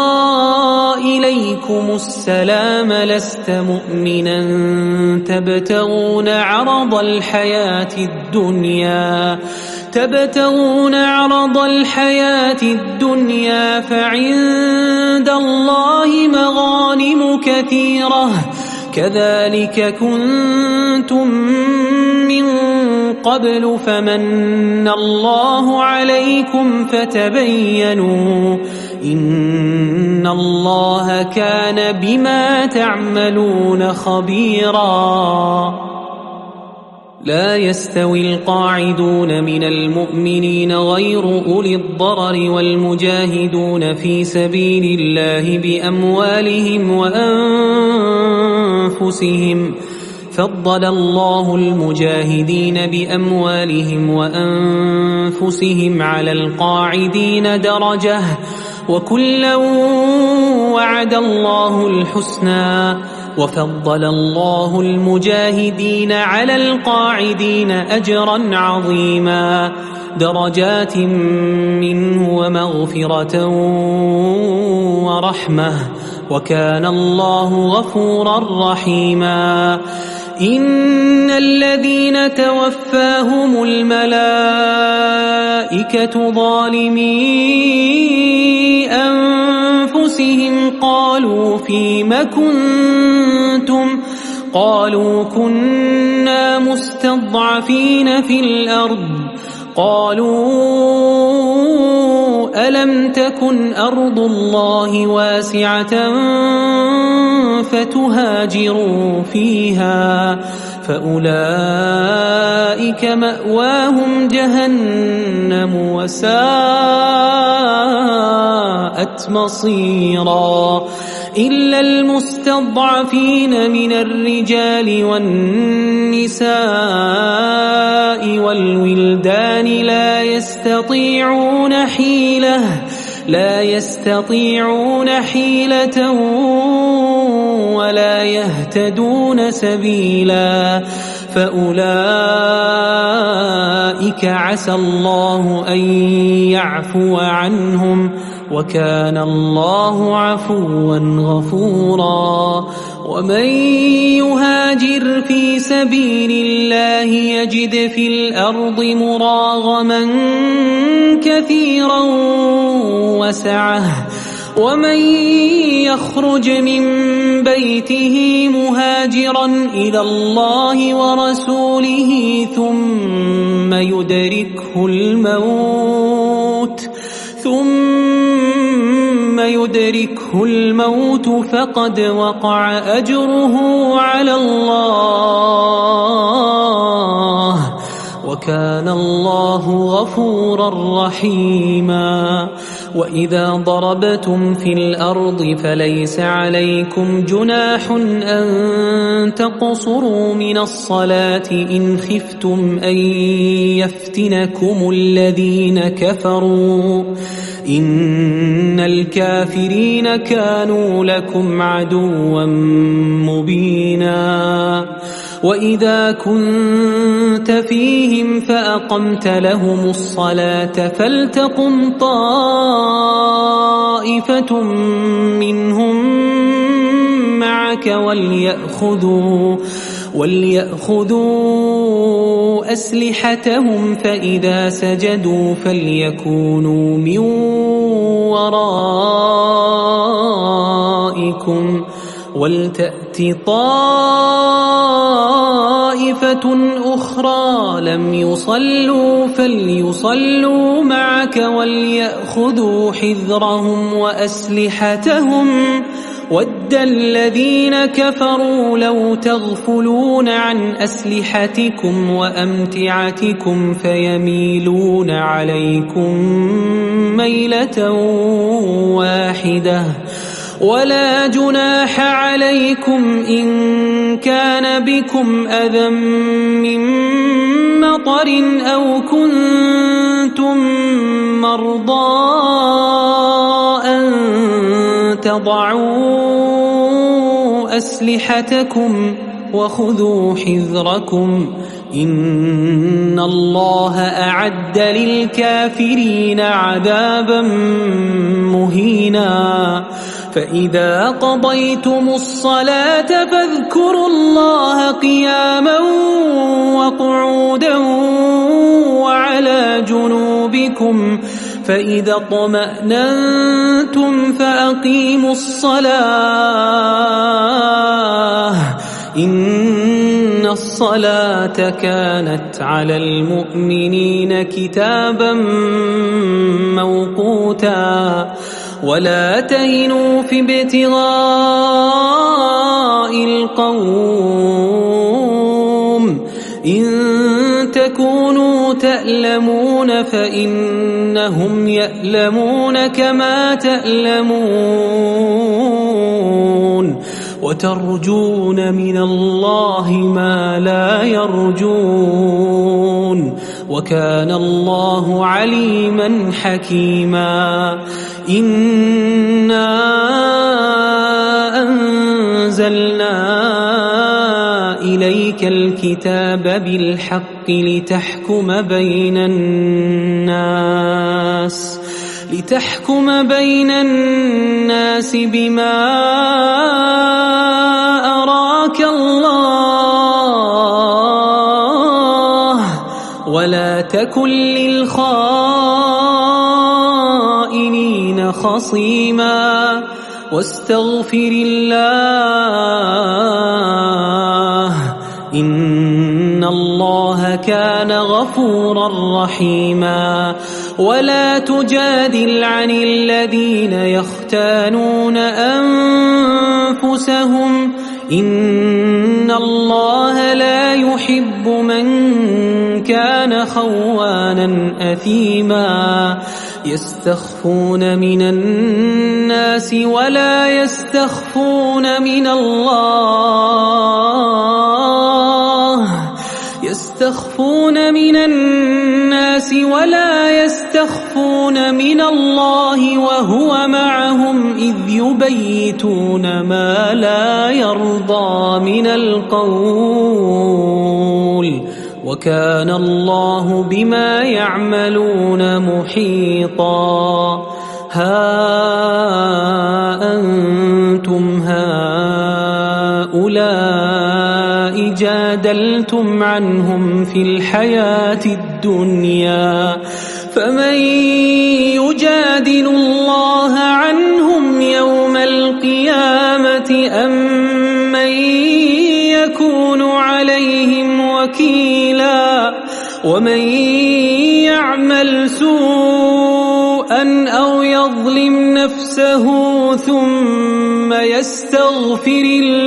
إليكم السلام لست مؤمنا تبتغون عرض الحياة الدنيا تبتغون عرض الحياة الدنيا فعند الله مغانم كثيرة كذلك كنتم من قبل فمن الله عليكم فتبينوا إن الله كان بما تعملون خبيرا. لا يستوي القاعدون من المؤمنين غير أولي الضرر والمجاهدون في سبيل الله بأموالهم وأنفسهم فضل الله المجاهدين بأموالهم وأنفسهم على القاعدين درجة وكلا وعد الله الحسنى وفضل الله المجاهدين على القاعدين أجرا عظيما درجات منه ومغفرة ورحمة وكان الله غفورا رحيما. إن الذين توفاهم الملائكة ظالمي أنفسهم قالوا فيم كنتم قالوا كنا مستضعفين في الأرض قالوا ألم تكن أرض الله واسعة فتهاجروا فيها فأولئك مأواهم جهنم وساءت مصيرا. إلا المستضعفين من الرجال والنساء والولدان لا يستطيعون حيلة لا يستطيعون حيلة ولا يهتدون سبيلا فأولئك عسى الله أن يعفو عنهم وكان الله عفوا غفورا. ومن يهاجر في سبيل الله يجد في الأرض مراغما كثيرا وسعة ومن يخرج من بيته مهاجرا إلى الله ورسوله ثم يدركه الموت ثم يدركه الموت فقد وقع أجره على الله وكان الله غفورا رحيما. وإذا ضربتم في الأرض فليس عليكم جناح أن تقصروا من الصلاة إن خفتم أن يفتنكم الذين كفروا إن الكافرين كانوا لكم عدوا مبينا. وإذا كنت فيهم فأقمت لهم الصلاة فلتقم طائفة منهم معك وليأخذوا وليأخذوا أسلحتهم فإذا سجدوا فليكونوا من ورائكم ولتأت طائفة أخرى لم يصلوا فليصلوا معك وليأخذوا حذرهم وأسلحتهم ود الذين كفروا لو تغفلون عن أسلحتكم وأمتعتكم فيميلون عليكم ميلة واحدة ولا جناح عليكم إن كان بكم أذى من مطر أو كنتم مرضى أن تضعوا أسلحتكم وخذوا حذركم إن الله أعد للكافرين عذابا مهينا. فإذا قضيتم الصلاة فاذكروا الله قياما وقعودا وعلى جنوبكم فإذا اطمأننتم فأقيموا الصلاة إن الصلاة كانت على المؤمنين كتابا موقوتا ولا تهنوا في ابتغاء القوم إن تكونوا تألمون فإنهم يألمون كما تألمون وترجون من الله ما لا يرجون وكان الله عليما حكيما إنا أنزلنا إليك الكتاب بالحق لتحكم بين الناس لتحكم بين الناس بما أراك الله ولا تكن للخائنين خصيما واستغفر الله إن الله كان غفورا رحيما ولا تجادل عن الذين يختانون أنفسهم إن الله لا يحب من كان خوانا أثيما يستخفون من الناس ولا يستخفون من الله يستخفون من الناس ولا يستخفون من الله وهو معهم إذ يبيتون ما لا يرضى من القول وكان الله بما يعملون محيطا ها أنتم هؤلاء جادلتم عنهم في الحياة الدنيا فمن يجادل الله عنهم يوم القيامة أم من يكون عليهم وكيلا ومن يعمل سوءا أو يظلم نفسه ثم يستغفر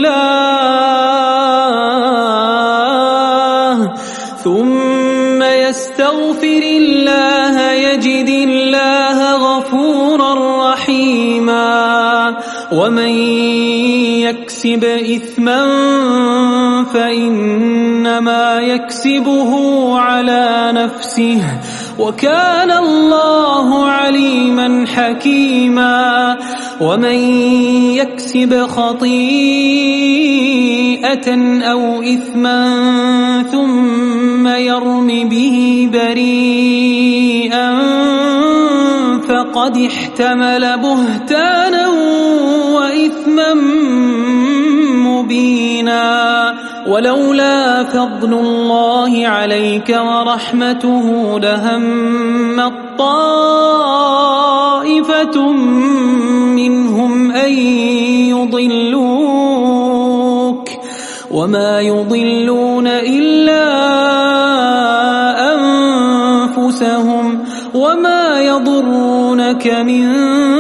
الله ثم يستغفر الله يجد الله غفورا رحيما ومن يكسب إثما فإنما يكسبه على نفسه وكان الله عليما حكيما ومن يكسب خطيئة أو إثما ثم يرم به بريئا فقد احتمل بهتانا وإثما مبينا ولولا فضل الله عليك ورحمته لهم طائفة منهم أن يضلوك وما يضلون إلا أنفسهم وما يضرونك من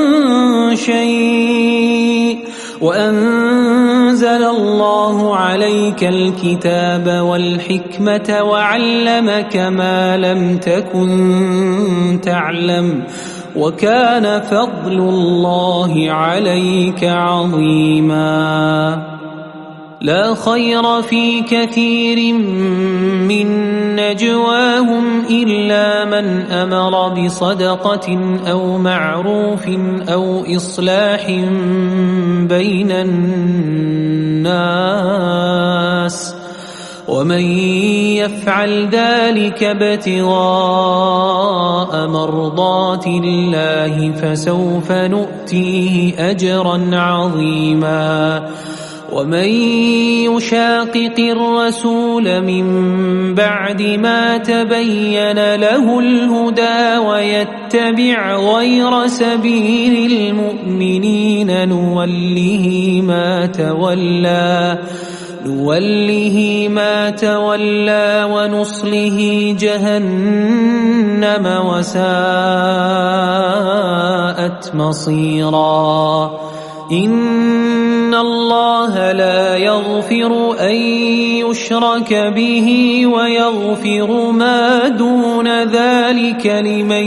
شيء وأنزل الله عليك الكتاب والحكمة وعلمك ما لم تكن تعلم وكان فضل الله عليك عظيما لا خير في كثير من نجواهم إلا من أمر بصدقة أو معروف أو إصلاح بين الناس ومن يفعل ذلك ابتغاء مرضات الله فسوف نؤتيه أجرا عظيما ومن يشاقق الرسول من بعد ما تبين له الهدى ويتبع غير سبيل المؤمنين نوله ما تولى نوله ما تولى ونصله جهنم وساءت مصيرا إن الله لا يغفر أن يشرك به ويغفر ما دون ذلك لمن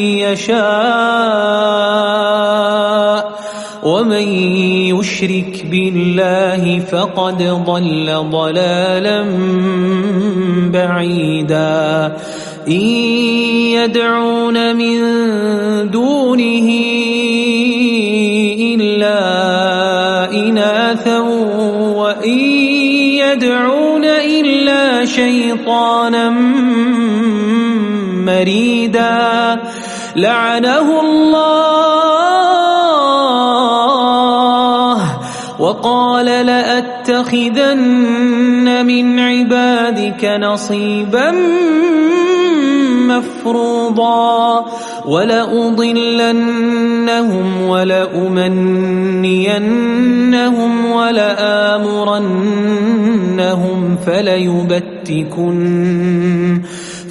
يشاء ومن يشرك بالله فقد ضل ضلالا بعيدا إن يدعون من دونه إلا إناثا وإن يدعون إلا شيطانا مريدا لعنه الله وقال لأتخذن من عبادك نصيبا مفروضا ولأضلنهم ولأمنينهم ولآمرنهم فليبتكن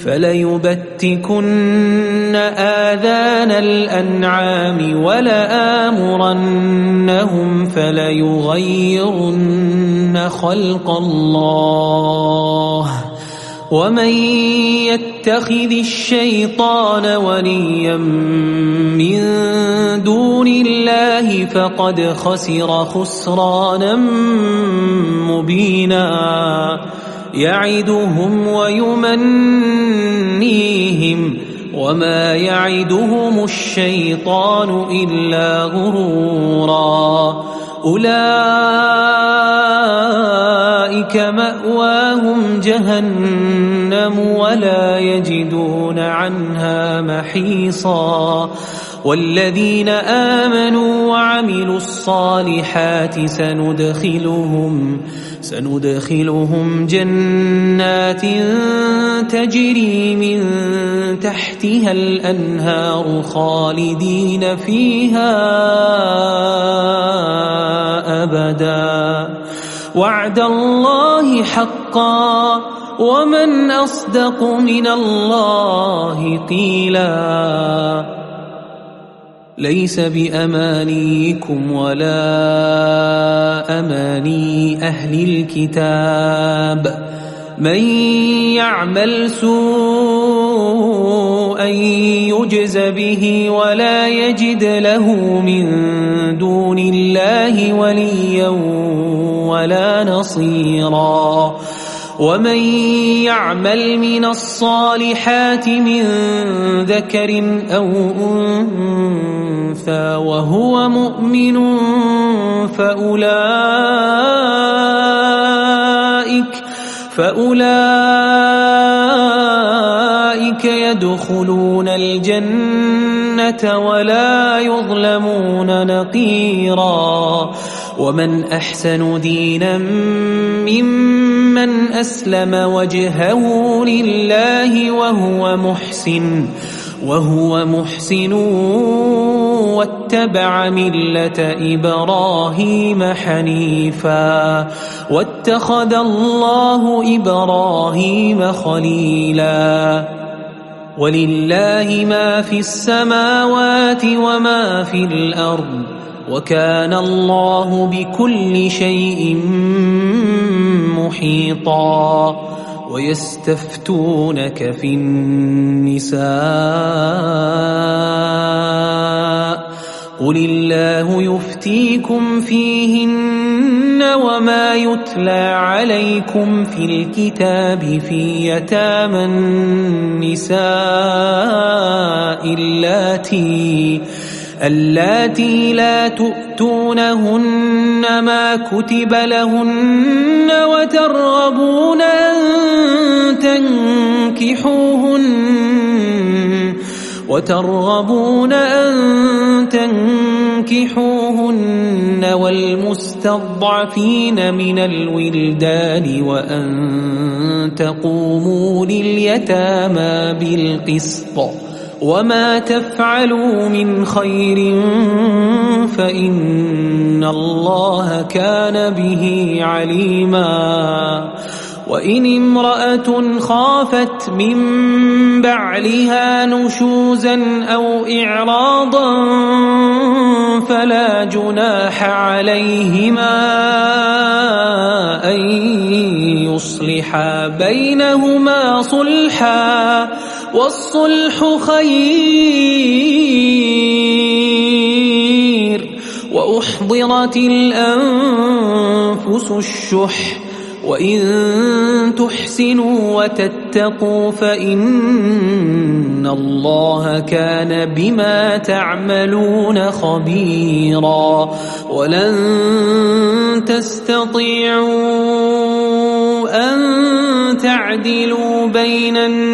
فليبتكن آذان الأنعام ولآمرنهم فليغيرن خلق الله ومن يتخذ الشيطان وليا من دون الله فقد خسر خسرانا مبينا يعدهم ويمنيهم وما يعدهم الشيطان إلا غرورا أولئك مأواهم جهنم ولا يجدون عنها محيصا والذين آمنوا وعملوا الصالحات سندخلهم سندخلهم جنات تجري من تحتها الأنهار خالدين فيها أبدا وعد الله حقا ومن أصدق من الله قيلا ليس بأمانيكم ولا أماني أهل الكتاب من يعمل سوءا يجز به ولا يجد له من دون الله وليا ولا نصيرا ومن يعمل من الصالحات من ذكر أو أنثى وهو مؤمن فأولئك فأولئك يدخلون الجنة ولا يظلمون نقيرا ومن أحسن دينا ممن أسلم وجهه لله وهو محسن وهو محسن واتبع ملة إبراهيم حنيفا واتخذ الله إبراهيم خليلا ولله ما في السماوات وما في الأرض وكان الله بكل شيء محيطا ويستفتونك في النساء قل الله يفتيكم فيهن وما يتلى عليكم في الكتاب في يتامى النساء اللاتي اللاتي لا تؤتونهن ما كتب لهن وترغبون أن تنكحوهن وترغبون أن تنكحوهن والمستضعفين من الولدان وأن تقوموا لليتامى بالقسط وما تفعلوا من خير فإن الله كان به عليما وإن امرأة خافت من بعلها نشوزا أو إعراضا فلا جناح عليهما أن يصلحا بينهما صلحا والصلح خير وأحضرت الأنفس الشح وإن تحسنوا وتتقوا فإن الله كان بما تعملون خبيرا ولن تستطيعوا أن تعدلوا بين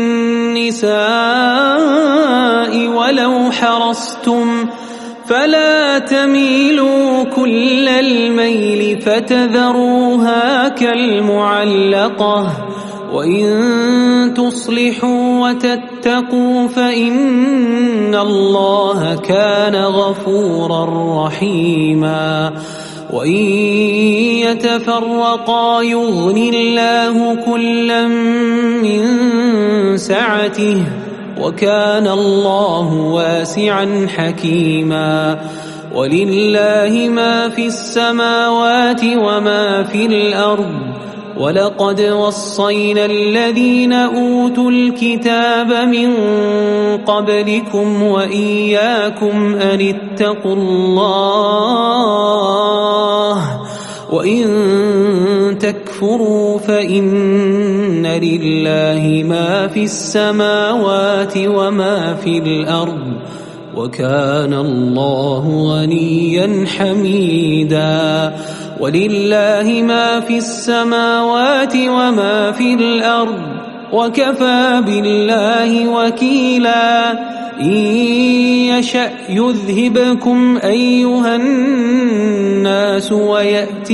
النساء ولو حرصتم فلا تميلوا كل الميل فتذروها كالمعلقة وإن تصلحوا وتتقوا فإن الله كان غفورا رحيما وإن يتفرقا يغن الله كلا من سعته وكان الله واسعا حكيما ولله ما في السماوات وما في الأرض ولقد وصينا الذين أوتوا الكتاب من قبلكم وإياكم أن اتقوا الله وإن تكفروا فإن لله ما في السماوات وما في الأرض وكان الله غنيا حميدا ولله ما في السماوات وما في الأرض وكفى بالله وكيلا إن يشأ يذهبكم أيها الناس ويأت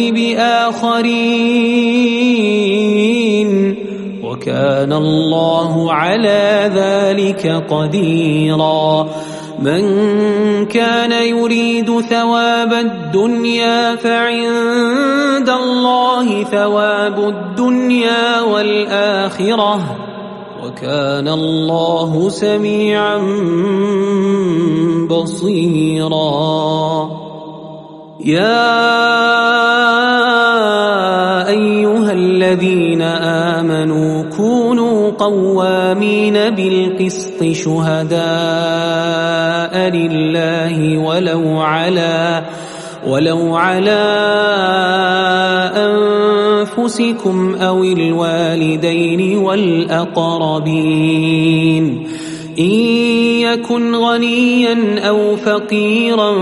بآخرين وكان الله على ذلك قديرا من كان يريد ثواب الدنيا فعند الله ثواب الدنيا والآخرة وكان الله سميعا بصيرا يا أيها الذين آمنوا كونوا قوامين بالقسط شهداء لله ولو على ولو على أنفسكم أو الوالدين والأقربين إن يكن غنيا أو فقيرا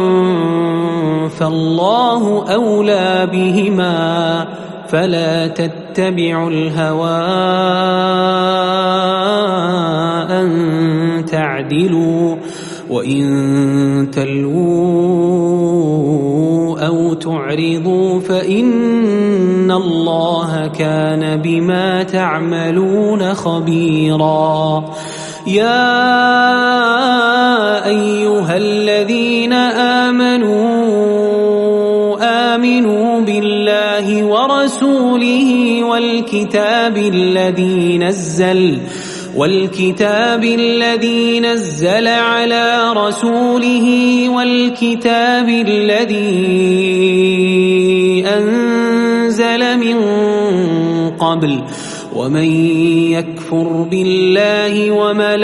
فالله أولى بهما فلا تتبعوا الهوى أن تعدلوا وإن تلووا أو تعرضوا فإن الله كان بما تعملون خبيرا يا أيها الذين آمنوا آمنوا بالله ورسوله والكتاب الذي نزل والكتاب الذي نزل على رسوله والكتاب الذي أنزل من قبل ومن يكفر بالله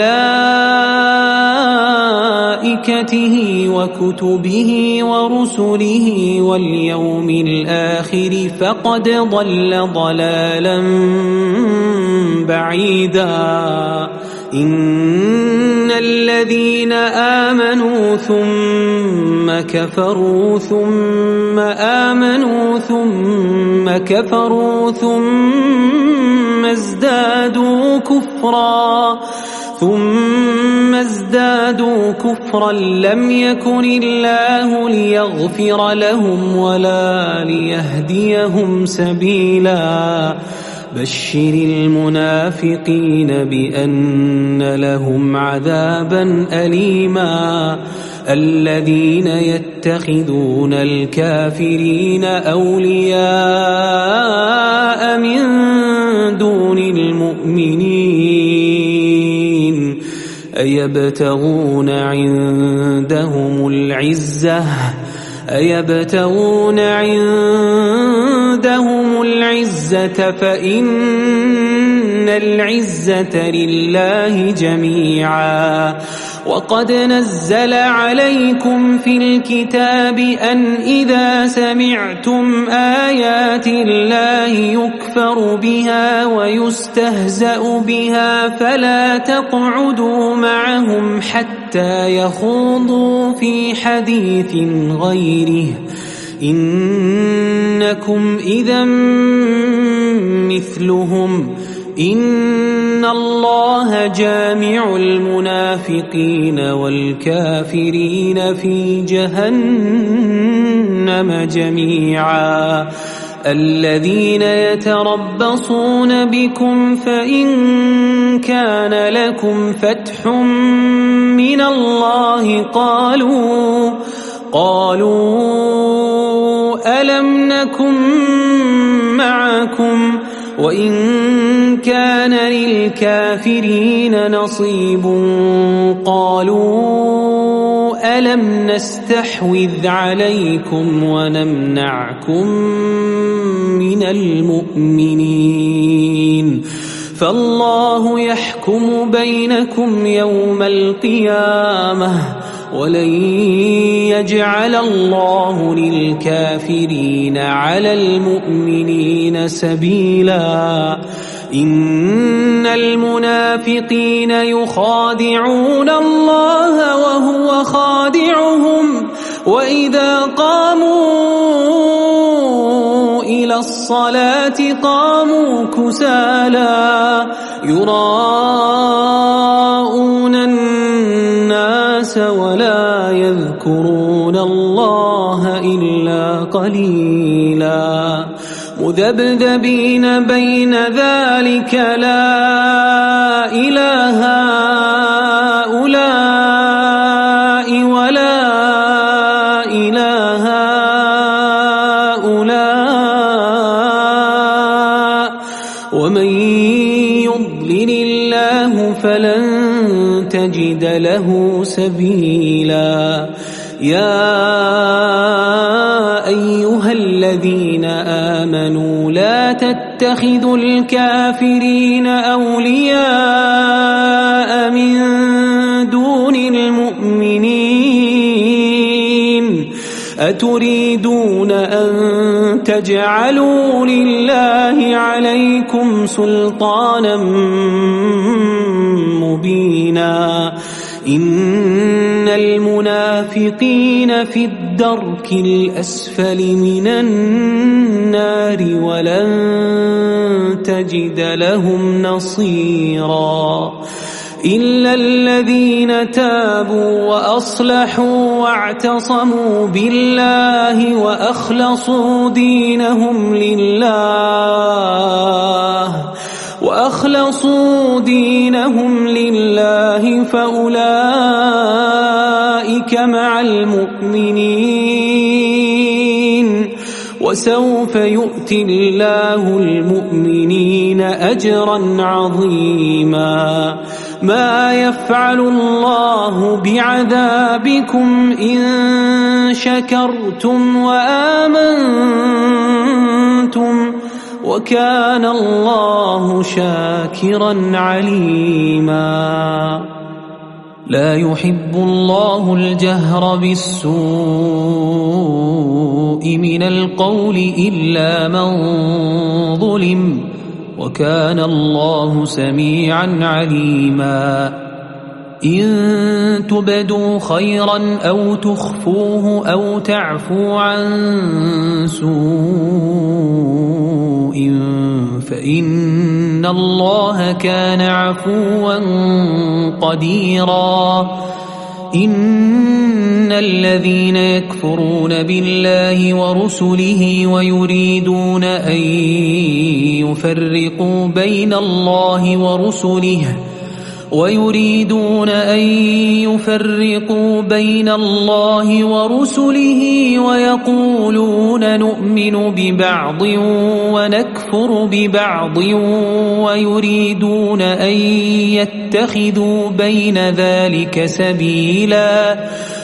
وملائكته وكتبه ورسله واليوم الآخر فقد ضل ضلالا بعيدا إن الذين آمنوا ثم كفروا ثم آمنوا ثم كفروا ثم ازدادوا كفرا ثم ازدادوا كفرا لم يكن الله ليغفر لهم ولا ليهديهم سبيلا بشر المنافقين بأن لهم عذابا أليما الذين يتخذون الكافرين أولياء من دون المؤمنين أيبتغون عندهم العزة أيبتغون عندهم العزة فإن العزة لله جميعا وقد نزل عليكم في الكتاب أن إذا سمعتم آيات الله يكفر بها ويستهزأ بها فلا تقعدوا معهم حتى يخوضوا في حديث غيره إنكم إذا مثلهم إن الله جامع المنافقين والكافرين في جهنم جميعا الذين يتربصون بكم فإن كان لكم فتح من الله قالوا قالوا ألم نكن معكم وإن كان للكافرين نصيب قالوا ألم نستحوذ عليكم ونمنعكم من المؤمنين فالله يحكم بينكم يوم القيامة ولن يجعل الله للكافرين على المؤمنين سبيلا إن المنافقين يخادعون الله وهو خادعهم وإذا قاموا إلى الصلاة قاموا كسالى يراءون الناس ولا يذكرون الله إلا قليلا مذبذبين بين ذلك لا إله هؤلاء ولا إله هؤلاء ومن يضلل الله فلن تجد له سبيلا يا أيها الذين آمنوا لا تتخذوا الكافرين أولياء من دون المؤمنين أتريدون أن تجعلوا لله عليكم سلطانا مبينا إن المنافقين في الدرك الأسفل من النار ولن تجد لهم نصيرا إلا الذين تابوا وأصلحوا واعتصموا بالله وأخلصوا دينهم لله وأخلصوا دينهم لله فأولئك مع المؤمنين وسوف يؤتي الله المؤمنين أجرا عظيما ما يفعل الله بعذابكم إن شكرتم وآمنتم وكان الله شاكرا عليما لا يحب الله الجهر بالسوء من القول إلا من ظلم وكان الله سميعا عليما إن تبدوا خيرا أو تخفوه أو تعفو عن سوء فإن الله كان عفوا قديرا إن الذين يكفرون بالله ورسله ويريدون أن يفرقوا بين الله ورسله ويريدون أن يفرقوا بين الله ورسله ويقولون نؤمن ببعض ونكفر ببعض ويريدون أن يتخذوا بين ذلك سبيلا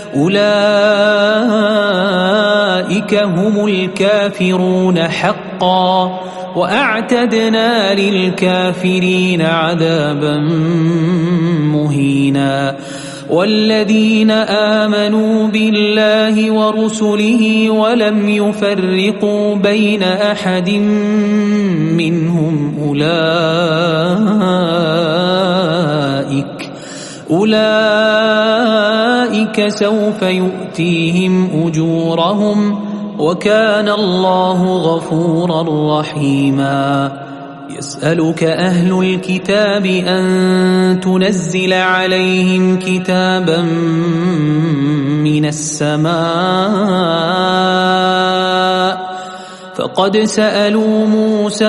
أولئك هم الكافرون حقا وأعتدنا للكافرين عذابا مهينا والذين آمنوا بالله ورسله ولم يفرقوا بين أحد منهم أولئك أولئك سوف يؤتيهم أجورهم وكان الله غفورا رحيما يسألك أهل الكتاب أن تنزل عليهم كتابا من السماء فقد سألوا موسى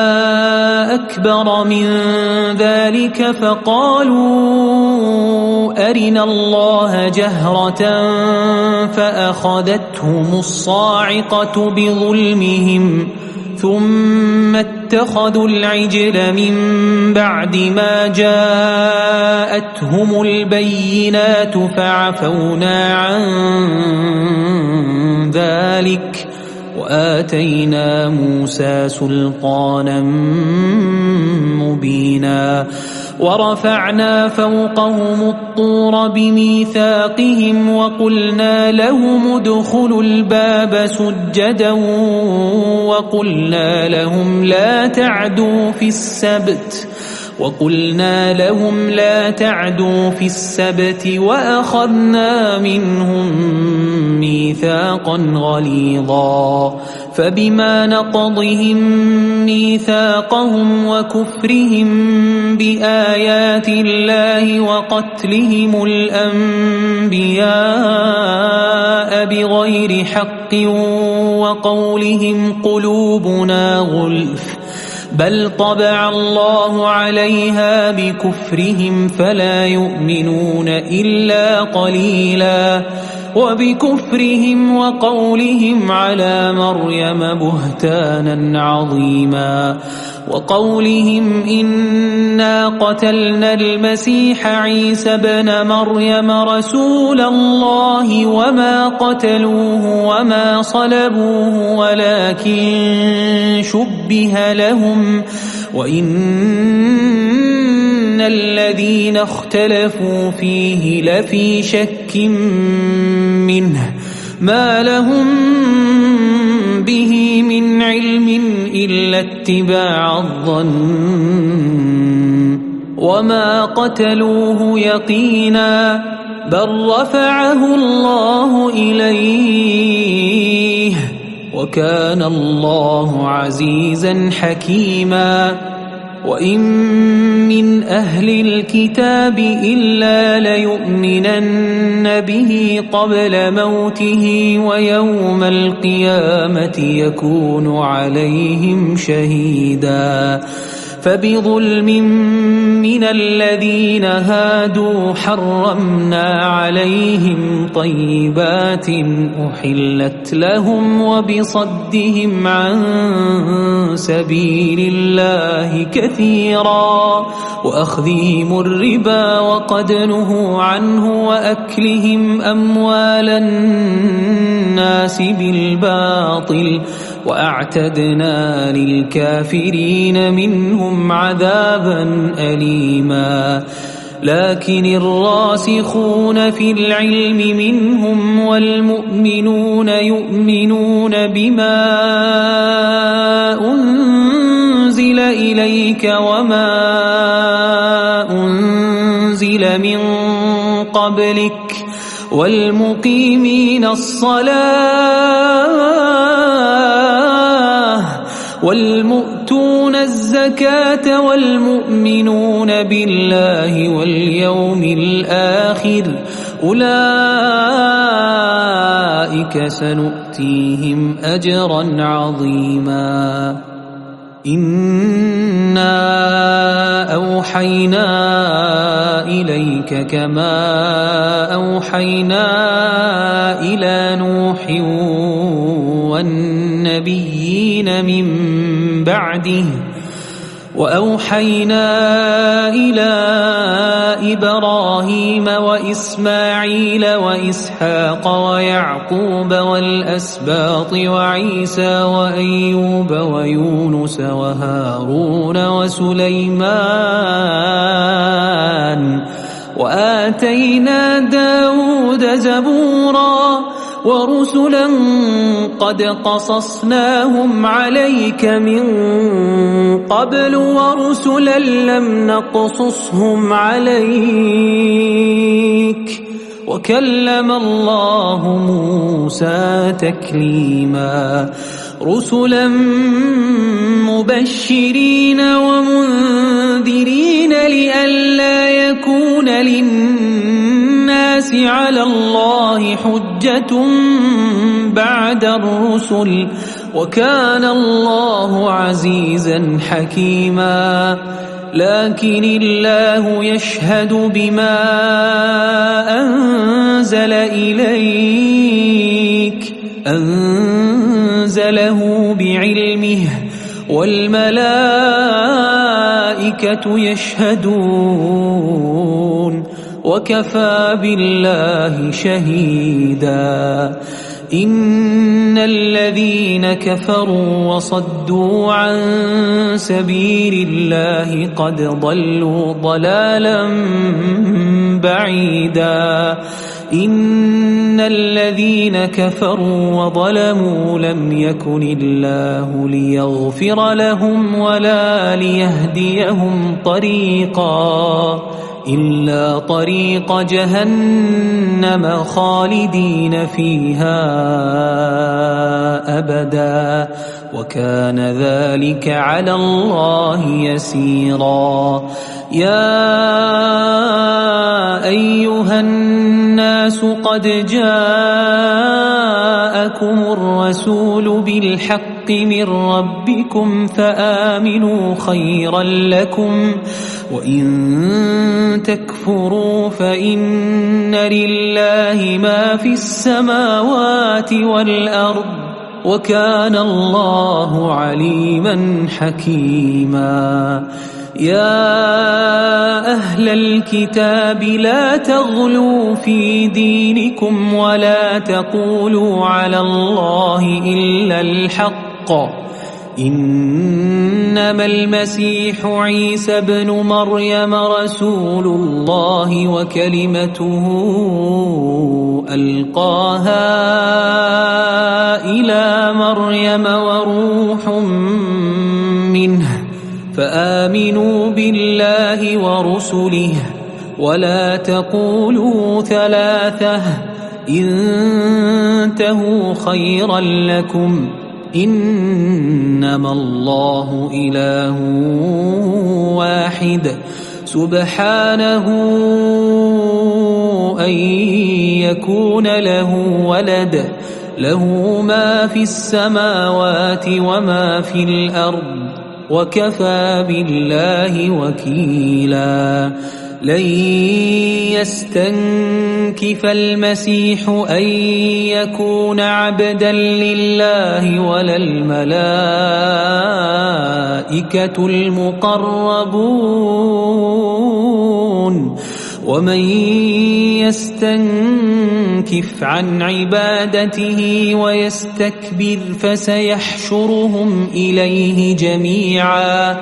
أكبر من ذلك فقالوا أرنا الله جهرة فأخذتهم الصاعقة بظلمهم ثم اتخذوا العجل من بعد ما جاءتهم البينات فعفونا عن ذلك وآتينا موسى سلطانا مبينا ورفعنا فوقهم الطور بميثاقهم وقلنا لهم ادخلوا الباب سجدا وقلنا لهم لا تعدوا في السبت وقلنا لهم لا تعدوا في السبت وأخذنا منهم ميثاقا غليظا فبما نقضهم ميثاقهم وكفرهم بآيات الله وقتلهم الأنبياء بغير حق وقولهم قلوبنا غلف بل طبع الله عليها بكفرهم فلا يؤمنون إلا قليلا وبكفرهم وقولهم على مريم بهتانا عظيما وقولهم إنا قتلنا المسيح عيسى ابن مريم رسول الله وما قتلوه وما صلبوه ولكن شبه لهم وإن الذين اختلفوا فيه لفي شك منه ما لهم به من علم إلا اتباع الظن وما قتلوه يقينا بل رفعه الله إليه وكان الله عزيزا حكيما وإن من أهل الكتاب إلا ليؤمنن به قبل موته ويوم القيامة يكون عليهم شهيدا فبظلم من الذين هادوا حرمنا عليهم طيبات أحلت لهم وبصدهم عن سبيل الله كثيرا وأخذهم الربا وقد نهوا عنه وأكلهم أموال الناس بالباطل وأعتدنا للكافرين منهم عذابا أليما لكن الراسخون في العلم منهم والمؤمنون يؤمنون بما أنزل إليك إليك وما أنزل من قبلك والمقيمين الصلاة والمؤتون الزكاة والمؤمنون بالله واليوم الآخر أولئك سنؤتيهم أجرا عظيما إنا أوحينا إليك كما أوحينا إلى نوح والنبيين من بعده وأوحينا إلى إبراهيم وإسماعيل وإسحاق ويعقوب والأسباط وعيسى وأيوب ويونس وهارون وسليمان وآتينا داود زبورا ورسلا قد قصصناهم عليك من قبل ورسلا لم نقصصهم عليك وكلم الله موسى تكليما رسلا مبشرين ومنذرين لئلا يكون للناس على الله حجة بعد الرسل وكان الله عزيزا حكيما لكن الله يشهد بما أنزل إليك أنزله بعلمه والملائكة يشهدون وكفى بالله شهيدا إن الذين كفروا وصدوا عن سبيل الله قد ضلوا ضلالا بعيدا إن الذين كفروا وظلموا لم يكن الله ليغفر لهم ولا ليهديهم طريقا إلا طريق جهنم خالدين فيها أبدا وكان ذلك على الله يسيرا يا أيها الناس قد جاءكم الرسول بالحق من ربكم فآمنوا خيرا لكم وإن تكفروا فإن لله ما في السماوات والأرض وكان الله عليما حكيما يا أهل الكتاب لا تغلوا في دينكم ولا تقولوا على الله إلا الحق إنما المسيح عيسى ابن مريم رسول الله وكلمته ألقاها إلى مريم وروح منه فآمنوا بالله ورسله ولا تقولوا ثلاثة انتهوا خيرا لكم إنما الله إله واحد سبحانه أن يكون له ولد له ما في السماوات وما في الأرض وكفى بالله وكيلا لن يستنكف المسيح أن يكون عبدا لله ولا الملائكة المقربون ومن يستنكف عن عبادته ويستكبر فسيحشرهم إليه جميعا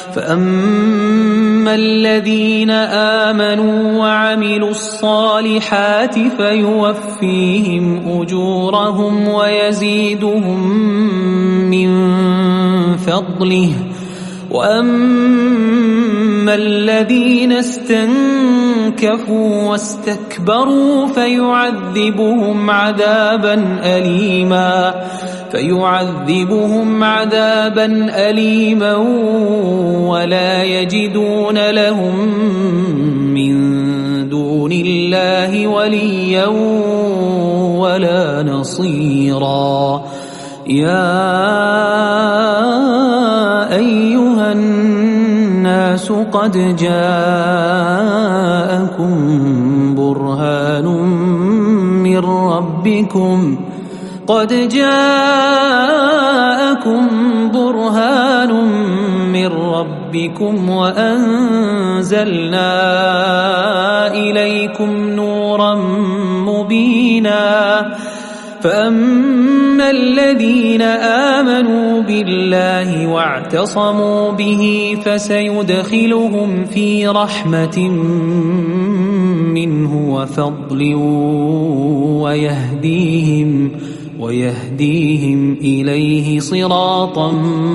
فأما الذين آمنوا وعملوا الصالحات فيوفيهم أجورهم ويزيدهم من فضله وأما الذين استنكفوا واستكبروا فيعذبهم عذابا أليما فيعذبهم عذابا أليما ولا يجدون لهم من دون الله وليا ولا نصيرا. يا أيها الناس قد جاءكم برهان من ربكم قد جاءكم برهان من ربكم وأنزلنا إليكم نورا مبينا. فأما الذين آمنوا بالله واعتصموا به فسيدخلهم في رحمة منه وفضل ويهديهم ويهديهم إليه صراطا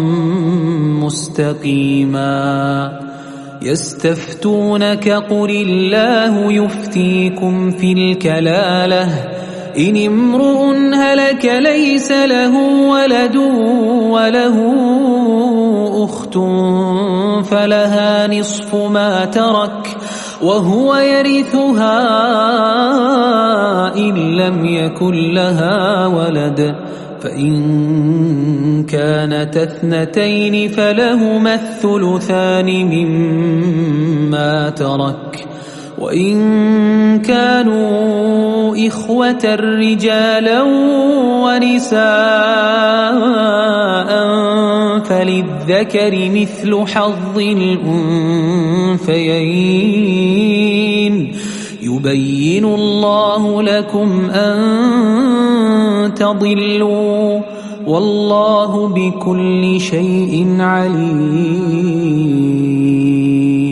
مستقيما. يستفتونك قل الله يفتيكم في الكلالة إن امرؤ هلك ليس له ولد وله أخت فلها نصف ما ترك وهو يرثها إن لم يكن لها ولد فإن كانت اثنتين فلهما الثلثان مما ترك وإن كانوا إخوة رجالا ونساء فللذكر مثل حظ الأنثيين يبين الله لكم أن تضلوا والله بكل شيء عليم.